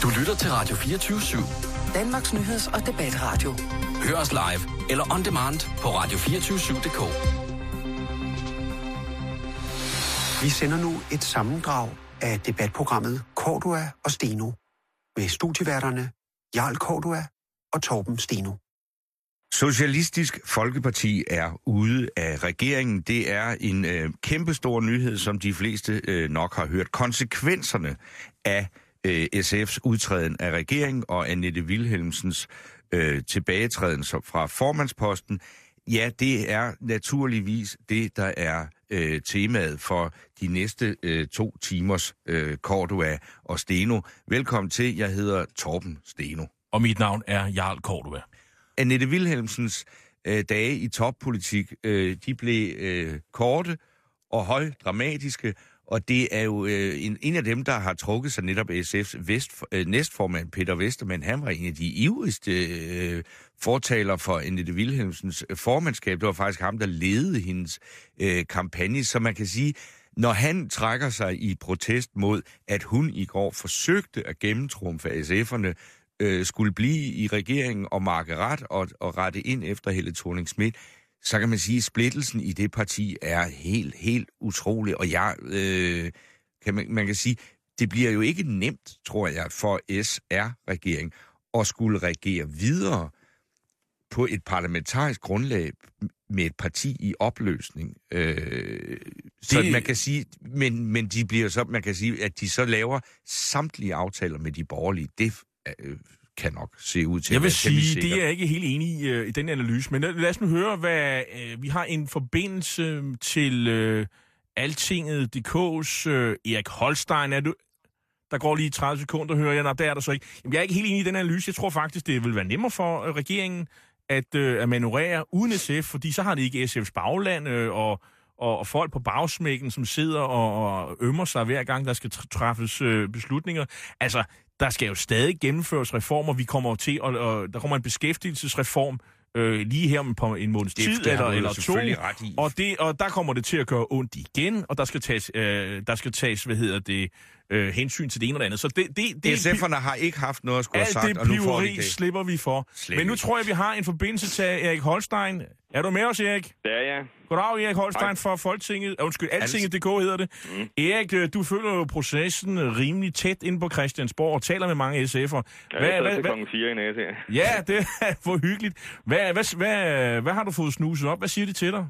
Du lytter til Radio 24/7. Danmarks nyheds- og debatradio. Hør os live eller on demand på radio247.dk. Vi sender nu et sammendrag af debatprogrammet Cordua og Steno med studieværterne Jarl Cordua og Torben Steno. Socialistisk Folkeparti er ude af regeringen. Det er en kæmpestor nyhed, som de fleste nok har hørt. Konsekvenserne af SF's udtræden af regeringen og Annette Wilhelmsens tilbagetræden fra formandsposten, ja, det er naturligvis det, der er temaet for de næste 2 timers Cordua og Steno. Velkommen til, jeg hedder Torben Steno. Og mit navn er Jarl Cordua. Annette Wilhelmsens dage i toppolitik, de blev korte og højdramatiske, og det er jo en af dem, der har trukket sig netop SF's næstformand Peter Westermann. Han var en af de ivrigste fortaler for Annette Wilhelmsens formandskab. Det var faktisk ham, der ledede hendes kampagne, så man kan sige, når han trækker sig i protest mod, at hun i går forsøgte at gennemtrumfe SF'erne, skulle blive i regeringen og markere ret og rette ind efter Helle Thorning-Schmidt, så kan man sige, at splittelsen i det parti er helt utrolig. Og man kan sige, det bliver jo ikke nemt, tror jeg, for SR-regeringen at skulle regere videre på et parlamentarisk grundlag med et parti i opløsning. Så man kan sige, men de bliver så, man kan sige, at de så laver samtlige aftaler med de borgerlige. Det kan nok se ud til. Jeg vil sige, det er jeg ikke helt enig i den analyse, men lad os nu høre, hvad vi har en forbindelse til Altinget.dk's Erik Holstein. Der går lige 30 sekunder, hører jeg. Nej, der er der så ikke. Jamen, jeg er ikke helt enig i den analyse. Jeg tror faktisk, det vil være nemmere for regeringen at manøvrere uden SF, fordi så har det ikke SF's bagland og folk på bagsmækken, som sidder og ømmer sig hver gang, der skal træffes beslutninger. Altså, der skal jo stadig gennemføres reformer. Vi kommer til, og der kommer en beskæftigelsesreform lige her om en måneds tid eller 2. Og der kommer det til at gøre ondt igen, og der skal tages hensyn til det ene og det andet. Så det SF'erne har ikke haft noget at skulle have sagt, og nu får de det. Slipper vi for. Men nu tror jeg, vi har en forbindelse til Erik Holstein. Er du med os, Erik? Det er jeg. Goddag, Erik Holstein fra Folketinget. Altinget.dk hedder det. Erik, du følger jo processen rimelig tæt inde på Christiansborg og taler med mange SF'er. Hvad klokken 4 i næse her. Ja, det er for hyggeligt. Hvad har du fået snuset op? Hvad siger de til dig?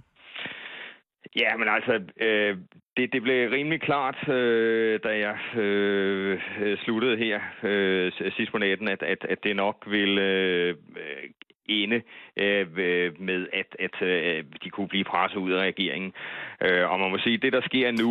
Ja, men altså, det blev rimelig klart, da jeg sluttede her sidst på natten, at det nok ville ende med, at de kunne blive presset ud af regeringen. Og man må sige, det der sker nu,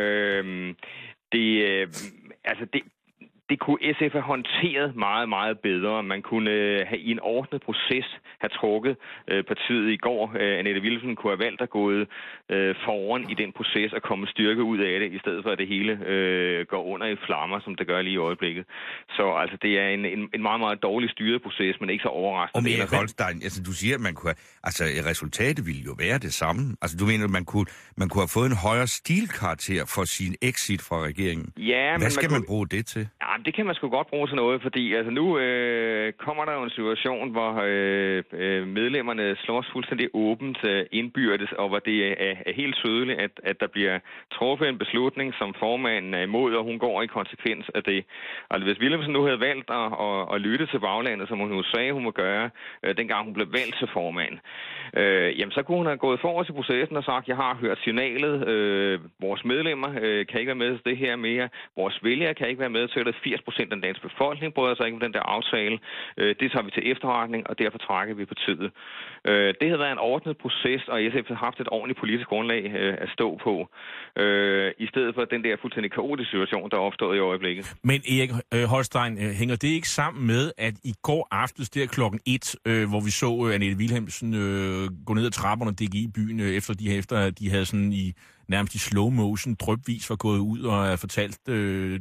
det kunne SF have håndteret meget, meget bedre. Man kunne have i en ordnet proces have trukket partiet i går. Annette Wilhelmsen kunne have valgt at gå foran i den proces og komme styrke ud af det, i stedet for at det hele går under i flammer, som det gør lige i øjeblikket. Så altså, det er en meget, meget dårlig styret proces, men ikke så overraskende. Og Erik Holstein, altså du siger, at man kunne resultatet ville jo være det samme. Altså du mener, at man kunne have fået en højere stilkarakter for sin exit fra regeringen. Ja, hvad skal man bruge det til? Ja, det kan man sgu godt bruge til noget, fordi altså nu kommer der jo en situation, hvor medlemmerne slås fuldstændig åbent indbyrdes, og hvor det er helt tydeligt, at der bliver truffet en beslutning, som formanden er imod, og hun går i konsekvens af det. Altså hvis Wilhelmsen nu havde valgt at lytte til baglandet, som hun nu sagde, hun må gøre, dengang hun blev valgt til formand, jamen så kunne hun have gået forrest i processen og sagt, jeg har hørt signalet, vores medlemmer kan ikke være med til det her mere, vores vælgere kan ikke være med til det, 80% af den danske befolkning bryder sig ikke om den der aftale. Det tager vi til efterretning, og derfor trækker vi partiet. Det havde været en ordnet proces, og SF har haft et ordentligt politisk grundlag at stå på, i stedet for den der fuldstændig kaotiske situation, der er opstået i øjeblikket. Men Erik Holstein, hænger det ikke sammen med, at i går aftes der klokken 1, hvor vi så Annette Wilhelmsen gå ned ad trapperne og dække i byen, efter de havde sådan nærmest i slow motion drypvis var gået ud og fortalt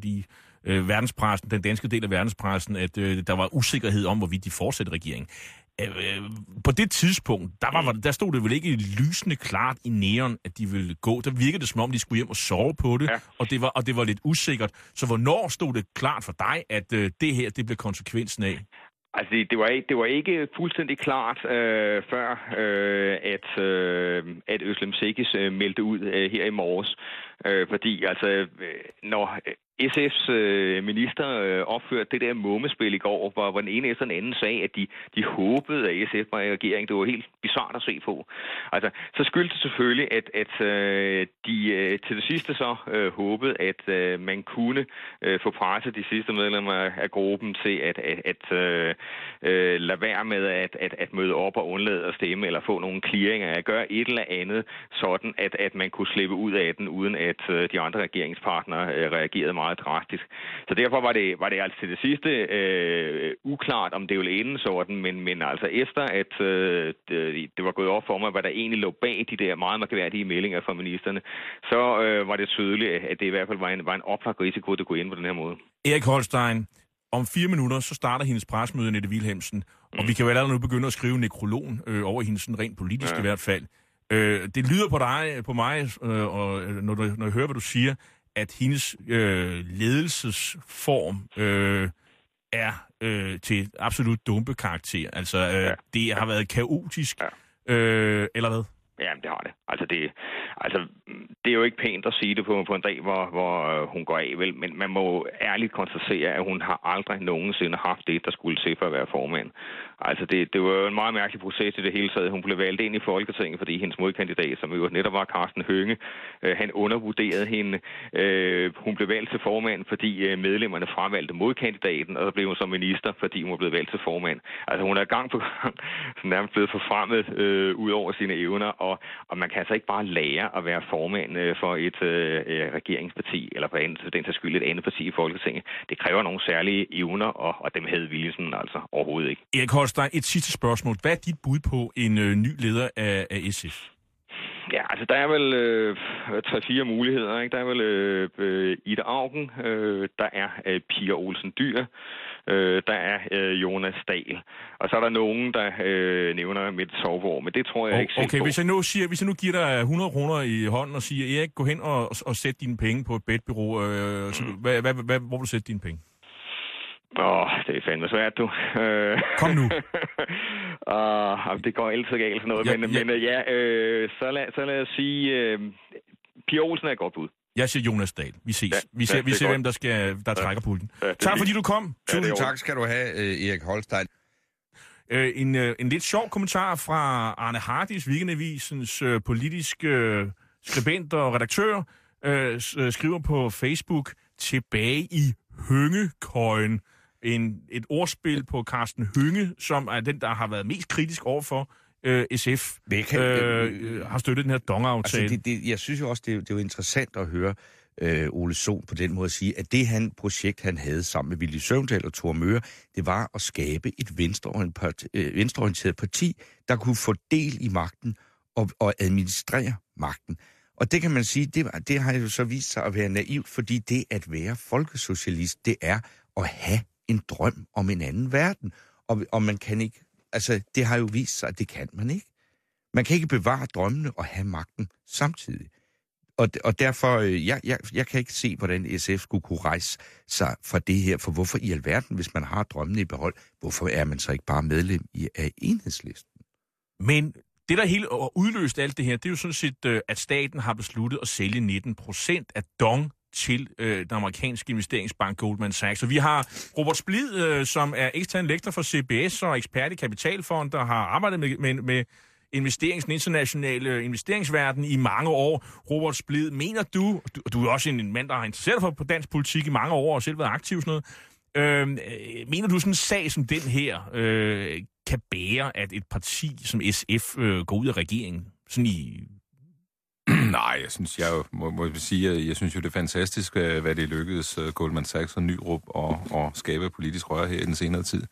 verdenspressen, den danske del af verdenspressen, at der var usikkerhed om, hvorvidt de fortsætter regeringen. På det tidspunkt, der stod det vel ikke lysende klart i neon, at de ville gå. Der virkede det, som om de skulle hjem og sove på det, og det var lidt usikkert. Så hvornår stod det klart for dig, at det her, det blev konsekvensen af? Altså, det var ikke fuldstændig klart før, at Özlem Cekic meldte ud her i morges. Fordi altså, når SF's minister opførte det der mummespil i går, hvor den ene efter den anden sagde, at de håbede, at SF var i regering. Det var helt bizarrt at se på. Altså, så skyldtes det selvfølgelig, at de til det sidste så håbede, at man kunne få presset de sidste medlemmer af gruppen til at lade være med at møde op og undlade at stemme, eller få nogle clearinger, at gøre et eller andet, sådan at man kunne slippe ud af den, uden at de andre regeringspartnere reagerede meget drastisk. Så derfor var det altså til det sidste uklart, om det ville ende sådan, men altså efter, at det var gået op for mig, hvad der egentlig lå bag de der meget mærkværdige meldinger fra ministerne, så var det tydeligt, at det i hvert fald var en oplagt risiko, at det kunne ende på den her måde. Erik Holstein, om 4 minutter, så starter hendes pressemøde, Annette Wilhelmsen, og vi kan jo allerede nu begynde at skrive nekrologen over hendes sådan rent politisk i hvert fald. Det lyder på mig, og når jeg hører, hvad du siger, at hendes ledelsesform er til absolut dumpekarakter. Altså, det har været kaotisk, eller hvad? Jamen, det har det. Altså, det er jo ikke pænt at sige det på en dag, hvor hun går af, vel? Men man må ærligt konstatere, at hun har aldrig nogensinde haft det, der skulle til for at være formand. Altså, det var jo en meget mærkelig proces i det hele taget. Hun blev valgt ind i Folketinget, fordi hendes modkandidat, som jo netop var Karsten Hønge, han undervurderede hende. Hun blev valgt til formand, fordi medlemmerne fravalgte modkandidaten, og så blev hun som minister, fordi hun var blevet valgt til formand. Altså, hun er gang på gang nærmest blevet forfremmet ud over sine evner, og man kan altså ikke bare lære at være formand for et regeringsparti, eller for den til skyld et andet parti i Folketinget. Det kræver nogle særlige evner, og dem havde Wilhelmsen altså overhovedet ikke. Erik Holstein, et sidste spørgsmål. Hvad er dit bud på en ny leder af SF? Ja, altså der er vel 3-4 muligheder, ikke? Der er vel Ida Auken, der er Pia Olsen Dyhr, der er Jonas Dahl. Og så er der nogen, der nævner Mette Sovgaard, men det tror jeg ikke Okay, hvis jeg nu giver dig 100 kroner i hånden og siger, Erik, gå hen og sæt dine penge på et betbureau, hvor vil du sætte dine penge? Det er fandme svært, du. Kom nu. Det går altid galt sådan noget, så lad os sige, Pia Olsen er et godt bud. Jeg siger Jonas Dahl. Vi ses. Vi ser hvem der trækker pulten. Tak fordi du kom. Tusind tak skal du have, Erik Holstein. En lidt sjov kommentar fra Arne Hardis, Weekendavisens politiske skribent og redaktør, skriver på Facebook, tilbage i Høngekøjen. Et ordspil på Karsten Hønge, som er den, der har været mest kritisk overfor SF, har støttet den her DONG-aftale. Altså jeg synes jo også, det er jo interessant at høre Ole Sohn på den måde at sige, at det projekt, han havde sammen med Villy Søvndal og Thor Möger, det var at skabe et venstreorienteret parti, der kunne få del i magten og administrere magten. Og det kan man sige, det har jo så vist sig at være naivt, fordi det at være folkesocialist, det er at have en drøm om en anden verden. Og man kan ikke, altså det har jo vist sig, at det kan man ikke. Man kan ikke bevare drømmene og have magten samtidig. Og derfor, jeg kan ikke se, hvordan SF skulle kunne rejse sig fra det her, for hvorfor i alverden, hvis man har drømmene i behold, hvorfor er man så ikke bare medlem af Enhedslisten? Men det, der helt udløst alt det her, det er jo sådan set, at staten har besluttet at sælge 19% af DONG til den amerikanske investeringsbank Goldman Sachs. Så vi har Robert Splid, som er ekstern lektor for CBS og ekspert i kapitalfond, der har arbejdet med den internationale investeringsverden i mange år. Robert Splid, mener du er også en mand, der har interesseret sig på dansk politik i mange år og selv været aktiv sådan noget. Mener du sådan en sag som den her kan bære, at et parti som SF går ud af regeringen? Sådan i... Nej, jeg synes jo, det er fantastisk, hvad det lykkedes Goldman Sachs og Nyrup at skabe politisk røre her i den senere tid.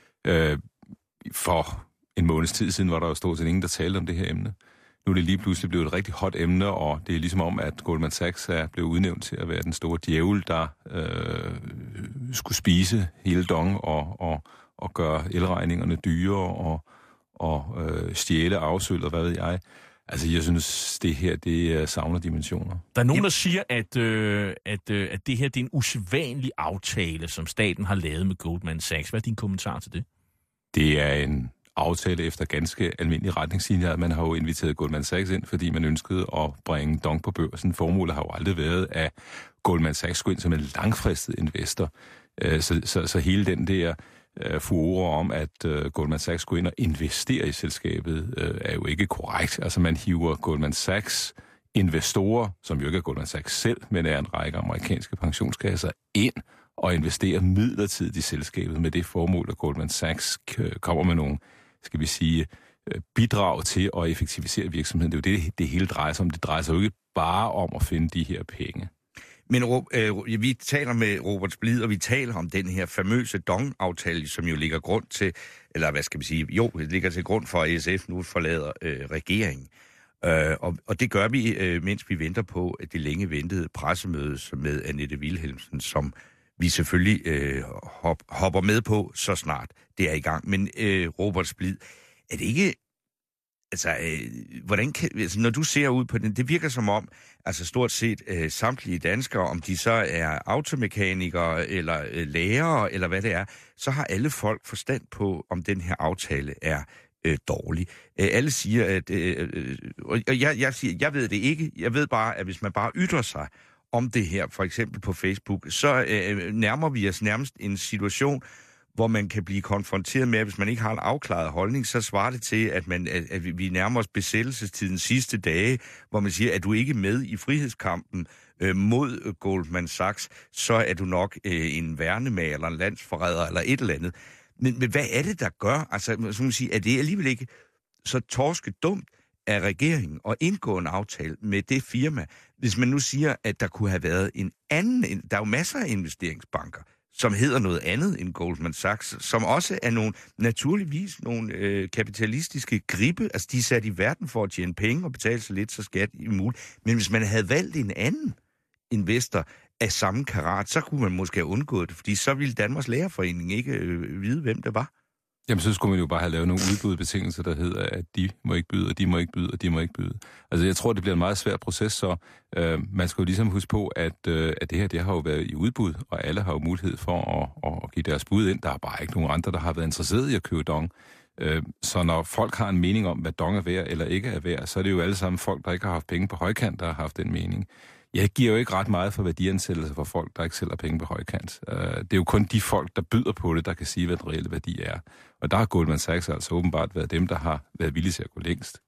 For en måneds tid siden var der jo stort set ingen, der talte om det her emne. Nu er det lige pludselig blevet et rigtig hot emne, og det er ligesom om, at Goldman Sachs er blevet udnævnt til at være den store djævel, der skulle spise hele DONG og gøre elregningerne dyre stjæle afsøl, og hvad ved jeg. Altså, jeg synes, det her, det savner dimensioner. Der er nogen, der siger, at det her det er en usædvanlig aftale, som staten har lavet med Goldman Sachs. Hvad er din kommentar til det? Det er en aftale efter ganske almindelige retningslinjer. Man har jo inviteret Goldman Sachs ind, fordi man ønskede at bringe DONG på børsen. Formålet har jo aldrig været, at Goldman Sachs skulle ind som en langfristet investor. Så hele den der furore om, at Goldman Sachs skulle ind og investere i selskabet, er jo ikke korrekt. Altså man hiver Goldman Sachs investorer, som jo ikke er Goldman Sachs selv, men er en række amerikanske pensionskasser, ind og investerer midlertidigt i selskabet med det formål, at Goldman Sachs kommer med nogle, skal vi sige, bidrag til at effektivisere virksomheden. Det er jo det hele drejer sig om. Det drejer sig jo ikke bare om at finde de her penge. Men vi taler med Robert Splid, og vi taler om den her famøse DONG-aftale, som jo ligger grund til, eller hvad skal vi sige, det ligger til grund for, at SF nu forlader regeringen. Og det gør vi, mens vi venter på det længe ventede pressemøde med Annette Wilhelmsen, som vi selvfølgelig hopper med på, så snart det er i gang. Men Robert Splid, er det ikke... Altså, hvordan kan, altså, når du ser ud på den, det virker som om, altså stort set samtlige danskere, om de så er automekanikere eller lærere eller hvad det er, så har alle folk forstand på, om den her aftale er dårlig. Alle siger, at... og jeg siger, jeg ved det ikke. Jeg ved bare, at hvis man bare ytrer sig om det her, for eksempel på Facebook, så nærmer vi os nærmest en situation, hvor man kan blive konfronteret med, at hvis man ikke har en afklaret holdning, så svarer det til, at vi nærmer os besættelsestidens sidste dage, hvor man siger, at du ikke er med i frihedskampen mod Goldman Sachs, så er du nok en værnemager eller en landsforræder eller et eller andet. Men hvad er det, der gør? Altså, som man siger, er det alligevel ikke så torskedumt af regeringen at indgå en aftale med det firma, hvis man nu siger, at der kunne have været en anden... Der er jo masser af investeringsbanker, som hedder noget andet end Goldman Sachs, som også er naturligvis nogle kapitalistiske gribe. Altså, de er sat i verden for at tjene penge og betale så lidt så skat i muligt. Men hvis man havde valgt en anden investor af samme karat, så kunne man måske have undgået det, fordi så ville Danmarks Lærerforening ikke vide, hvem det var. Jamen, så skulle man jo bare have lavet nogle udbudsbetingelser, der hedder, at de må ikke byde, og de må ikke byde, og de må ikke byde. Altså, jeg tror, det bliver en meget svær proces, så man skal jo ligesom huske på, at det her, det har jo været i udbud, og alle har jo mulighed for at give deres bud ind. Der er bare ikke nogen andre, der har været interesseret i at købe DONG. Så når folk har en mening om, hvad DONG er værd eller ikke er værd, så er det jo alle sammen folk, der ikke har haft penge på højkant, der har haft den mening. Jeg giver jo ikke ret meget for værdiansættelse for folk, der ikke sælger penge på højkant. Det er jo kun de folk, der byder på det, der kan sige, hvad den reelle værdi er. Og der har Goldman Sachs altså åbenbart været dem, der har været villige til at gå længst.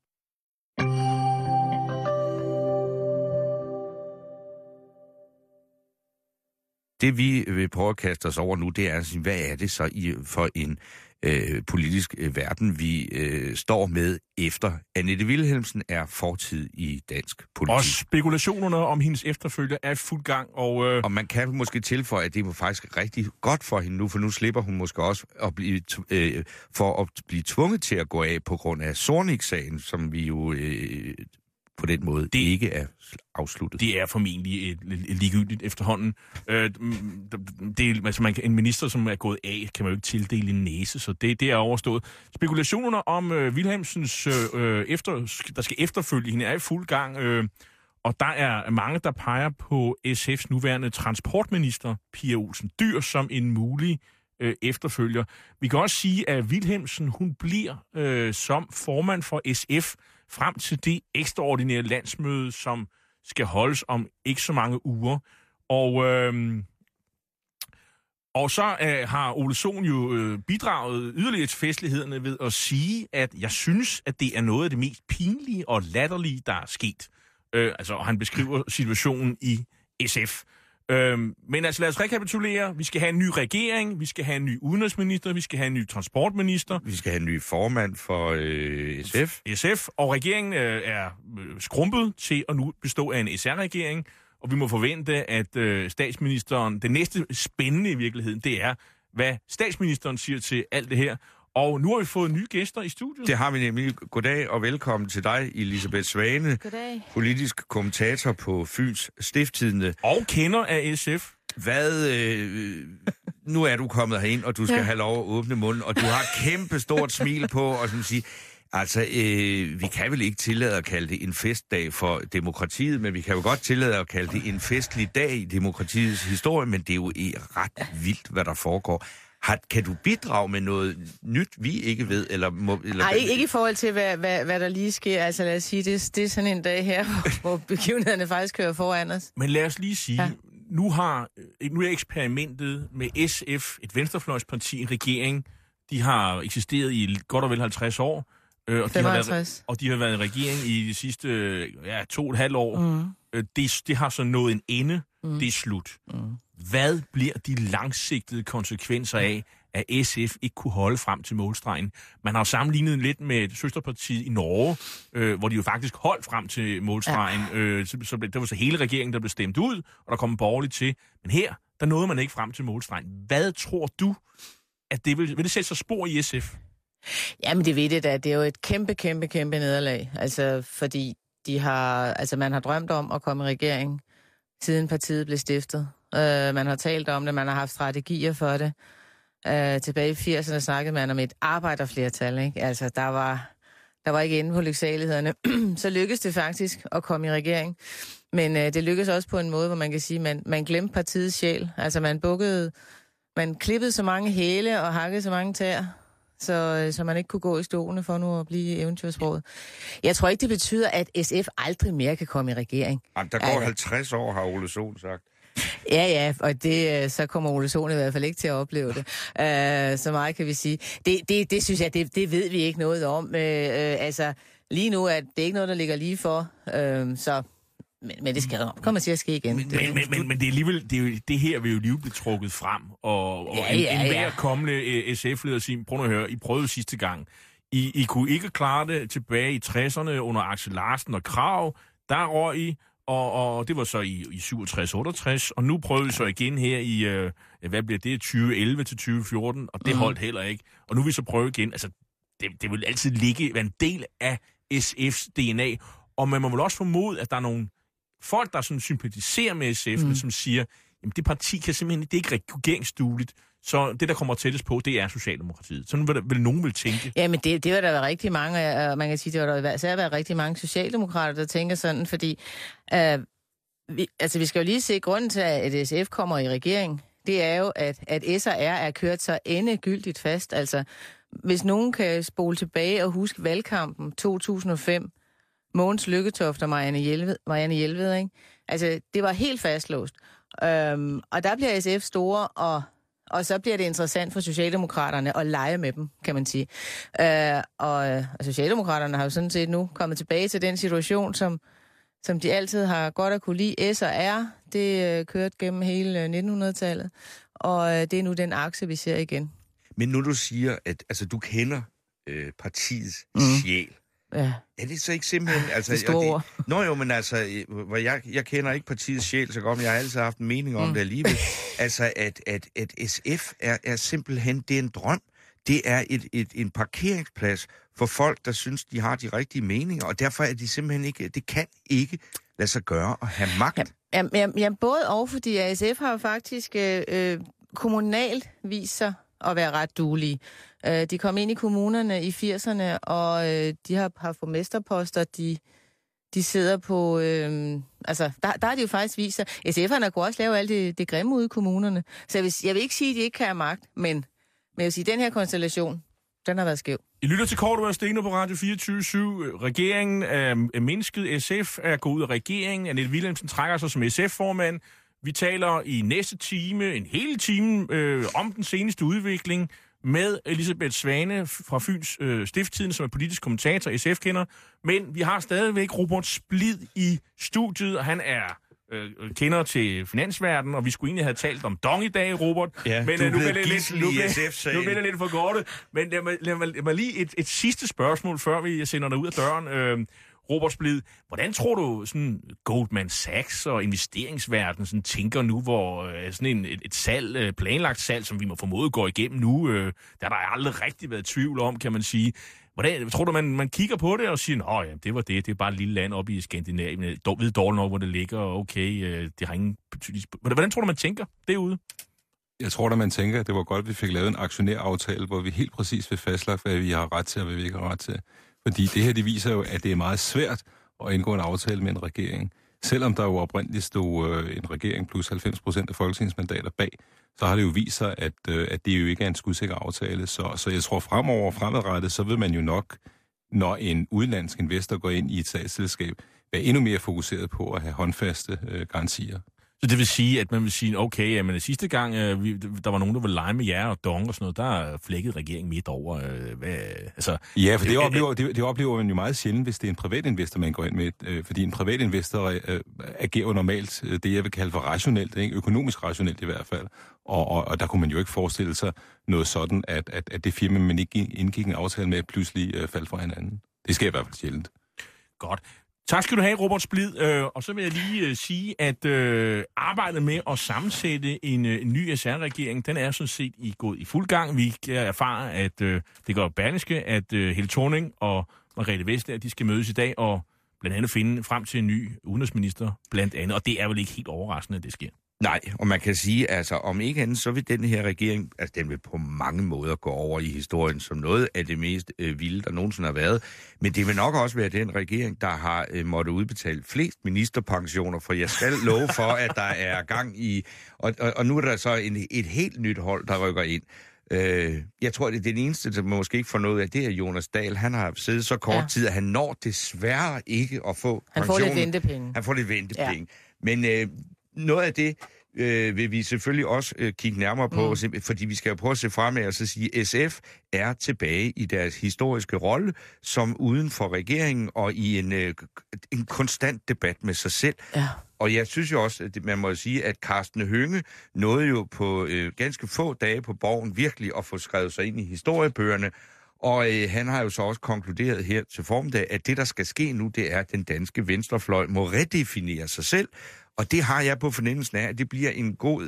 Det vi vil prøve at kaste os over nu, det er at sige, hvad er det så for en politisk verden, vi står med efter Annette Wilhelmsen er fortid i dansk politik. Og spekulationerne om hendes efterfølger er fuld gang. Og man kan måske tilføje, at det var faktisk rigtig godt for hende nu, for nu slipper hun måske også at blive tvunget til at gå af på grund af Zornig-sagen, som vi jo på den måde ikke er afsluttet. Det er formentlig ligegyldigt efterhånden. En minister, som er gået af, kan man jo ikke tildele en næse, så det er overstået. Spekulationerne om Wilhelmsens der skal efterfølge hende er i fuld gang, og der er mange, der peger på SF's nuværende transportminister, Pia Olsen Dyhr, som en mulig efterfølger. Vi kan også sige, at Wilhelmsen, hun bliver som formand for SF frem til det ekstraordinære landsmøde, som skal holdes om ikke så mange uger. Og så har Ole Sohn jo bidraget yderligere til festlighederne ved at sige, at jeg synes, at det er noget af det mest pinlige og latterlige, der er sket. Og han beskriver situationen i SF. Men altså lad os rekapitulere. Vi skal have en ny regering, vi skal have en ny udenrigsminister, vi skal have en ny transportminister. Vi skal have en ny formand for SF. Og regeringen er skrumpet til at nu bestå af en SR-regering, og vi må forvente, at statsministeren, det næste spændende i virkeligheden, det er, hvad statsministeren siger til alt det her. Og nu har vi fået nye gæster i studiet. Det har vi nemlig. Goddag og velkommen til dig, Elisabeth Svane. Goddag. Politisk kommentator på Fyns Stiftstidende. Og kender af SF. nu er du kommet herind, og du skal have lov at åbne munden, og du har et kæmpe stort smil på, og sådan sige, altså, vi kan vel ikke tillade at kalde det en festdag for demokratiet, men vi kan jo godt tillade at kalde det en festlig dag i demokratiets historie, men det er jo ret vildt, hvad der foregår. Kan du bidrage med noget nyt, vi ikke ved? Nej, ikke i forhold til, hvad der lige sker. Altså lad os sige, det er sådan en dag her, hvor begivenhederne faktisk kører foran os. Men lad os lige sige, nu er eksperimentet med SF, et venstrefløjsparti, en regering, de har eksisteret i godt og vel 50 år. Og de har været i regering i de sidste 2,5 år. Det har så nået en ende. Det er slut. Hvad bliver de langsigtede konsekvenser af, at SF ikke kunne holde frem til målstregen? Man har sammenlignet lidt med søsterpartiet i Norge, hvor de jo faktisk holdt frem til målstregen. Det var så hele regeringen, der blev stemt ud, og der kom en borgerlig til. Men her, der nåede man ikke frem til målstregen. Hvad tror du, at det vil det sætte sig spor i SF? Jamen det ved det da. Det er jo et kæmpe nederlag. Altså fordi man har drømt om at komme i regering, siden partiet blev stiftet. Man har talt om det, man har haft strategier for det. Tilbage i 80'erne snakkede man om et arbejderflertal, ikke? Altså, der var ikke inde på lyksaligheden. Så lykkedes det faktisk at komme i regering. Men det lykkedes også på en måde, hvor man kan sige, man glemte partiets sjæl. Altså, man klippede så mange hæle og hakkede så mange tæer, så man ikke kunne gå i stolene for nu at blive eventyrsproget. Jeg tror ikke, det betyder, at SF aldrig mere kan komme i regering. Jamen, der går 50 år, har Ole Sohn sagt. Ja, og så kommer Ole Sohn i hvert fald ikke til at opleve det. Så meget kan vi sige. Det synes jeg, det ved vi ikke noget om. Altså, lige nu er det ikke noget, der ligger lige for. Men det skal komme til at ske igen. Men det er alligevel, det her vil jo lige blive trukket frem, og en hver kommende SF-leder siger, prøv at høre, I prøvede sidste gang. I kunne ikke klare det tilbage i 60'erne under Axel Larsen og Krag. Der røg I, og det var så i 67-68, og nu prøvede vi så igen her i, hvad bliver det, 2011 til 2014, og det holdt heller ikke. Og nu vil vi så prøve igen. Altså, det vil altid være en del af SF's DNA, og man må vel også formode, at der er nogle folk, der sådan sympatiserer med SF, men som siger, jamen det parti kan simpelthen, det er ikke regeringsdueligt, så det, der kommer tættest på, det er Socialdemokratiet. Sådan vil nogen vel tænke. Ja, men det vil der være rigtig mange, og man kan sige, det vil der især være rigtig mange socialdemokrater, der tænker sådan, fordi vi skal jo lige se, grunden til, at SF kommer i regering, det er jo, at SR er kørt så endegyldigt fast. Altså, hvis nogen kan spole tilbage og huske valgkampen 2005, Mogens Lykketoft og Marianne Jelved, ikke? Altså, det var helt fastlåst. Og der bliver SF store, og så bliver det interessant for Socialdemokraterne at lege med dem, kan man sige. Og Socialdemokraterne har jo sådan set nu kommet tilbage til den situation, som de altid har godt at kunne lide. S og R, det kørte gennem hele 1900-tallet, og det er nu den akse, vi ser igen. Men nu du siger, at altså, du kender partiets sjæl, ja. Er det så ikke simpelthen... Altså, men altså, jeg kender ikke partiets sjæl så godt, men jeg har altid haft en mening om det alligevel. Altså, at SF er simpelthen, det er en drøm. Det er en parkeringsplads for folk, der synes, de har de rigtige meninger, og derfor er de simpelthen ikke... Det kan ikke lade sig gøre at have magt. Ja, både og, fordi SF har jo faktisk kommunalt vist sig at være ret duelige. De kom ind i kommunerne i 80'erne, og de har haft borgmesterposter, de sidder på... der har de jo faktisk vist sig... SF'erne kunne også lave alt det grimme ude i kommunerne. Så jeg vil ikke sige, at de ikke kan have magt, men jeg vil sige, at den her konstellation, den har været skæv. I lytter til Kort og Steno på Radio 24/7. Regeringen er mindsket. SF er gået ud af regeringen. Annette Wilhelmsen trækker sig som SF-formand. Vi taler i næste time, en hel time, om den seneste udvikling med Elisabeth Svane fra Fyns Stifttidende, som er politisk kommentator, SF-kender. Men vi har stadigvæk Robert Splid i studiet, og han er kender til finansverdenen, og vi skulle egentlig have talt om dong i dag, Robert. Ja, men nu bliver det lidt for godt. Men lad mig lige et sidste spørgsmål, før vi sender dig ud af døren. Robert Splid, hvordan tror du sådan Goldman Sachs og investeringsverdenen sådan tænker nu, hvor sådan et salg, planlagt salg, som vi må formode går igennem nu, der har der aldrig rigtig været tvivl om, kan man sige. Hvordan tror du, man kigger på det og siger, ja, det var det er bare et lille land oppe i Skandinavien, ved dårligt nok, hvor det ligger, okay, det har ingen betydning. Hvordan tror du, man tænker derude? Jeg tror, at man tænker, at det var godt, at vi fik lavet en aktionæraftale, hvor vi helt præcis vil fastlagt, hvad vi har ret til og hvad vi ikke har ret til. Fordi det her, det viser jo, at det er meget svært at indgå en aftale med en regering. Selvom der jo oprindeligt stod en regering plus 90% af folketingsmandater bag, så har det jo vist sig, at det jo ikke er en skudsikker aftale. Så jeg tror fremadrettet, så vil man jo nok, når en udenlandsk investor går ind i et statsselskab, være endnu mere fokuseret på at have håndfaste garantier. Så det vil sige, at man vil sige, okay, jamen sidste gang, der var nogen, der ville lege med jer og Dong og sådan noget, der flækkede regeringen midt over. Ja, for det oplever man jo meget sjældent, hvis det er en privat investor, man går ind med. Fordi en privat investor agerer jo normalt det, jeg vil kalde for rationelt, ikke? Økonomisk rationelt i hvert fald. Og der kunne man jo ikke forestille sig noget sådan, at det firma, man ikke indgik en aftale med, pludselig faldt fra hinanden. Det sker i hvert fald sjældent. Godt. Tak skal du have, Robert Splid. Og så vil jeg lige sige, at arbejdet med at sammensætte en ny SR-regering, den er sådan set gået i fuld gang. Vi kan erfare, at det går Berlingske, at Helle Thorning og Margrethe Vestager, de skal mødes i dag og blandt andet finde frem til en ny udenrigsminister, blandt andet. Og det er vel ikke helt overraskende, at det sker. Nej, og man kan sige, altså om ikke andet, så vil den her regering, altså den vil på mange måder gå over i historien som noget af det mest vilde, der nogensinde har været. Men det vil nok også være den regering, der har måttet udbetale flest ministerpensioner, for jeg skal love for, at der er gang i, og nu er der så et helt nyt hold, der rykker ind. Jeg tror, det er den eneste, der måske ikke får noget af, det er Jonas Dahl. Han har siddet så kort tid, at han når desværre ikke at få pensionen. Han får lidt ventepenge. Ja. Men noget af det vil vi selvfølgelig også kigge nærmere på, fordi vi skal jo prøve at se fremad og så sige, at SF er tilbage i deres historiske rolle som uden for regeringen og i en konstant debat med sig selv. Ja. Og jeg synes jo også, at man må sige, at Karsten Hønge nåede jo på ganske få dage på Borgen virkelig at få skrevet sig ind i historiebøgerne. Og han har jo så også konkluderet her til formiddag, at det, der skal ske nu, det er, at den danske venstrefløj må redefinere sig selv. Og det har jeg på fornemmelsen af, at det bliver en god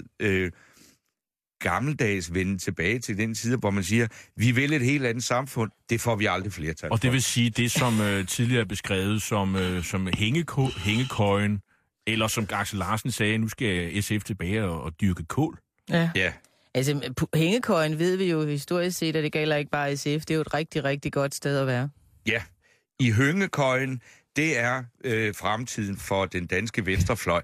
gammeldags vende tilbage til den side, hvor man siger, vi vil et helt andet samfund, det får vi aldrig flertal for. Og det vil sige, det som tidligere er beskrevet som hængekøjen, eller som Axel Larsen sagde, nu skal SF tilbage og dyrke kål. Ja. Altså, hængekøjen ved vi jo historisk set, at det gælder ikke bare SF. Det er jo et rigtig, rigtig godt sted at være. Ja, i hængekøjen, det er fremtiden for den danske venstrefløj.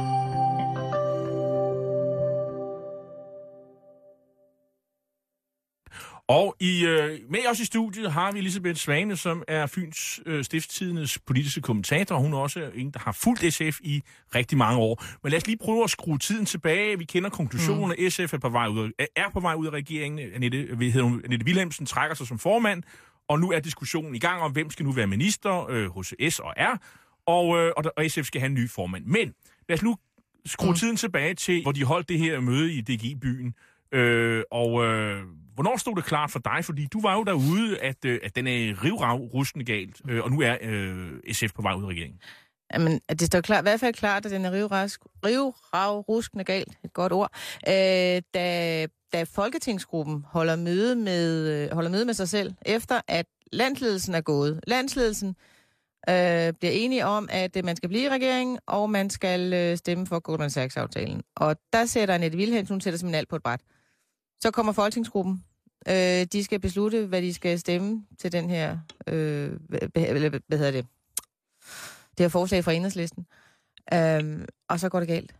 Og med os i studiet har vi Elisabeth Svane, som er Fyns Stiftstidendes politiske kommentator. Hun er også en, der har fulgt SF i rigtig mange år. Men lad os lige prøve at skrue tiden tilbage. Vi kender konklusionen. SF er på vej ud af regeringen. Annette Wilhelmsen trækker sig som formand. Og nu er diskussionen i gang om, hvem skal nu være minister hos S og R. Og SF skal have en ny formand. Men lad os nu skrue tiden tilbage til, hvor de holdt det her møde i DGI-byen. Hvornår stod det klart for dig? Fordi du var jo derude, at den er rivrustende galt, og nu er SF på vej ud af regeringen. Jamen, det står klart, i hvert fald klart, at den er rivrustende galt, et godt ord, da Folketingsgruppen holder møde med sig selv, efter at landsledelsen er gået. Landsledelsen bliver enige om, at man skal blive i regeringen, og man skal stemme for Goldman Sachs-aftalen. Og der sætter Annette Wilhelmsen, hun sætter simpelthen alt på et bræt. Så kommer Folketingsgruppen. De skal beslutte, hvad de skal stemme til den her, hvad hedder det? Det her forslag fra Enhedslisten. Og så går det galt.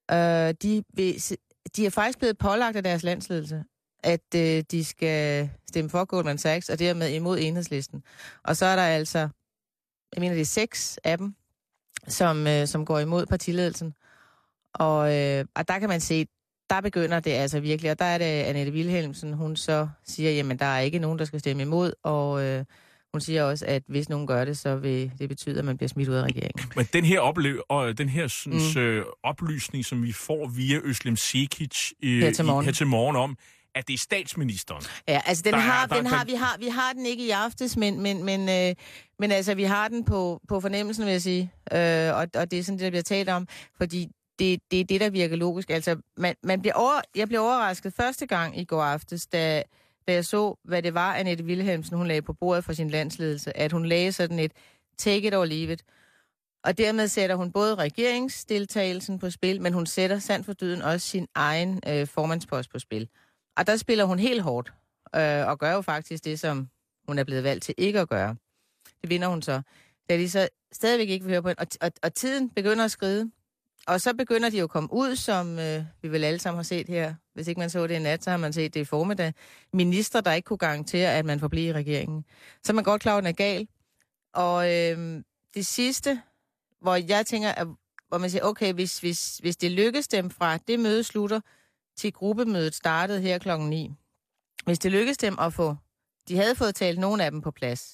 De er faktisk blevet pålagt af deres landsledelse, at de skal stemme for Goldman Sachs, og dermed imod Enhedslisten. Og så er der altså, jeg mener det er 6 af dem, som går imod partiledelsen. Og der kan man se, der begynder det altså virkelig, og der er det Annette Wilhelmsen, hun så siger, jamen der er ikke nogen, der skal stemme imod, og hun siger også, at hvis nogen gør det, så vil det betyde, at man bliver smidt ud af regeringen. Men den her oplysning, som vi får via Özlem Cekic her til morgen om, at det er statsministeren. Ja, altså vi har den ikke i aftes, men altså vi har den på fornemmelsen, vil jeg sige. Og det er sådan det, der bliver talt om, fordi det er det, der virker logisk. Altså, jeg blev overrasket første gang i går aftes, da jeg så, hvad det var, Annette Wilhelmsen, hun lagde på bordet for sin landsledelse, at hun lagde sådan et take it or leave it. Og dermed sætter hun både regeringsdeltagelsen på spil, men hun sætter sandt for dyden også sin egen formandspost på spil. Og der spiller hun helt hårdt, og gør jo faktisk det, som hun er blevet valgt til ikke at gøre. Det vinder hun så. Da de så stadigvæk ikke vil høre på hende, og tiden begynder at skride. Og så begynder de jo at komme ud, som vi vel alle sammen har set her. Hvis ikke man så det i nat, så har man set det i formiddag. Minister, der ikke kunne garantere, at man forbliver i regeringen. Så er man godt klar, at den er gal. Og det sidste, hvor jeg tænker, hvor man siger, okay, hvis det lykkes dem fra det møde slutter, til gruppemødet startede her klokken 9. Hvis det lykkes dem at få, de havde fået talt nogle af dem på plads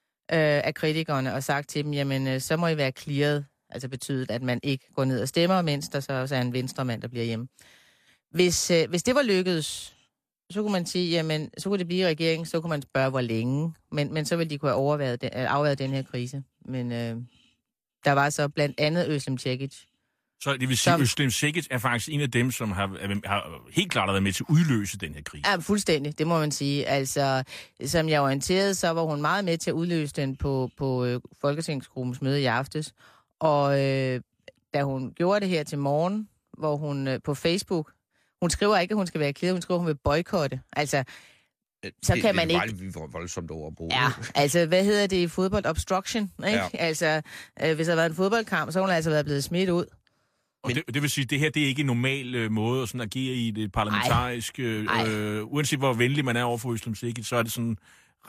af kritikerne, og sagt til dem, jamen så må I være clearet. Altså betydet, at man ikke går ned og stemmer, mens der så også er en venstremand, der bliver hjemme. Hvis det var lykkedes, så kunne man sige, jamen, så kunne det blive i regeringen, så kunne man spørge, hvor længe. Men så ville de kunne have afværet den her krise. Men der var så blandt andet Özlem Cekic. Så det vil sige, at Özlem Cekic er faktisk en af dem, som har helt klart været med til at udløse den her krise. Ja, fuldstændig, det må man sige. Altså, som jeg orienterede, så var hun meget med til at udløse den på Folketingsgruppens møde i aftes. Og da hun gjorde det her til morgen, hvor hun på Facebook, hun skriver ikke, at hun skal være clear, hun skriver, at hun vil boykotte. Altså, så kan man ikke... Det er voldsomt ord at bruge. Ja, altså, hvad hedder det i fodbold? Obstruction, ikke? Ja. Altså, hvis der har været en fodboldkamp, så har hun altså været blevet smidt ud. Og det vil sige, at det her det er ikke en normal måde at sådan agere i det parlamentariske... uanset hvor venlig man er over for Özlem Cekic, så er det sådan...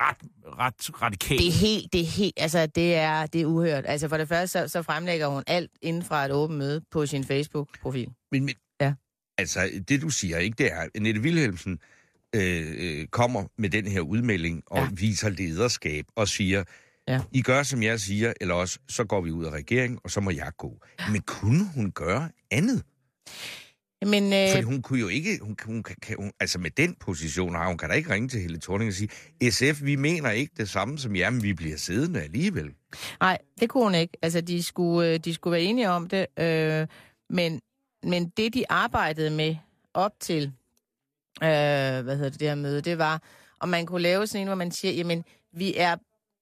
ret radikalt. Det er helt, altså det er uhørt. Altså for det første, så fremlægger hun alt inden fra et åbent møde på sin Facebook-profil. Men ja. Altså, det du siger, ikke, det er, at Annette Wilhelmsen kommer med den her udmelding og viser lederskab og siger, I gør, som jeg siger, eller også, så går vi ud af regeringen, og så må jeg gå. Men kunne hun gøre andet? Men, fordi hun kunne jo ikke, hun, altså med den position hun kan da ikke ringe til Helle Thorning og sige, SF, vi mener ikke det samme som jer, men vi bliver siddende alligevel. Nej, det kunne hun ikke. Altså, de skulle være enige om det, men det, de arbejdede med op til, det her møde, det var, om man kunne lave sådan en, hvor man siger, jamen, vi er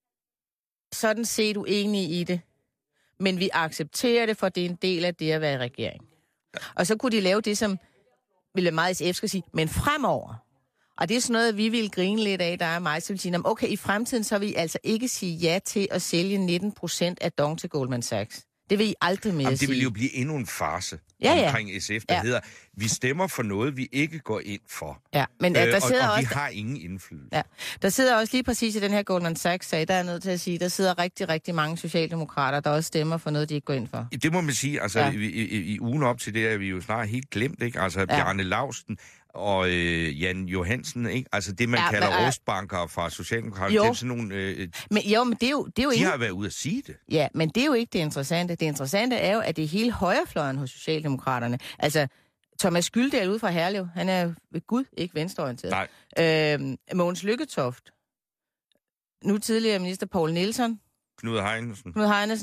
sådan set uenige i det, men vi accepterer det, for det er en del af det at være i regering. Og så kunne de lave det, som ville meget SF skal sige, men fremover. Og det er sådan noget, vi ville grine lidt af, der er mig, som vil sige, okay, i fremtiden så vil I altså ikke sige ja til at sælge 19% af DONG til Goldman Sachs. Det vil I aldrig mere sige. Det vil jo blive endnu en farce omkring SF, der hedder, vi stemmer for noget, vi ikke går ind for. Ja, men der sidder og også, vi har ingen indflydelse. Ja, der sidder også lige præcis i den her Goldman Sachs-sag, der er nødt til at sige, der sidder rigtig, rigtig mange socialdemokrater, der også stemmer for noget, de ikke går ind for. Det må man sige, altså i ugen op til det er vi jo snart helt glemt, ikke? Altså Bjarne Lausten og Jan Johansen, ikke? Altså det, man kalder rustbanker fra Socialdemokraterne, det er sådan nogle... men det er jo de har været ude at sige det. Ja, men det er jo ikke det interessante. Det interessante er jo, at det er hele højrefløjen hos Socialdemokraterne. Altså, Thomas Gyldal ude fra Herlev, han er ved Gud ikke venstreorienteret. Nej. Mogens Lykketoft, nu tidligere minister Poul Nielsen. Knud Heinesen.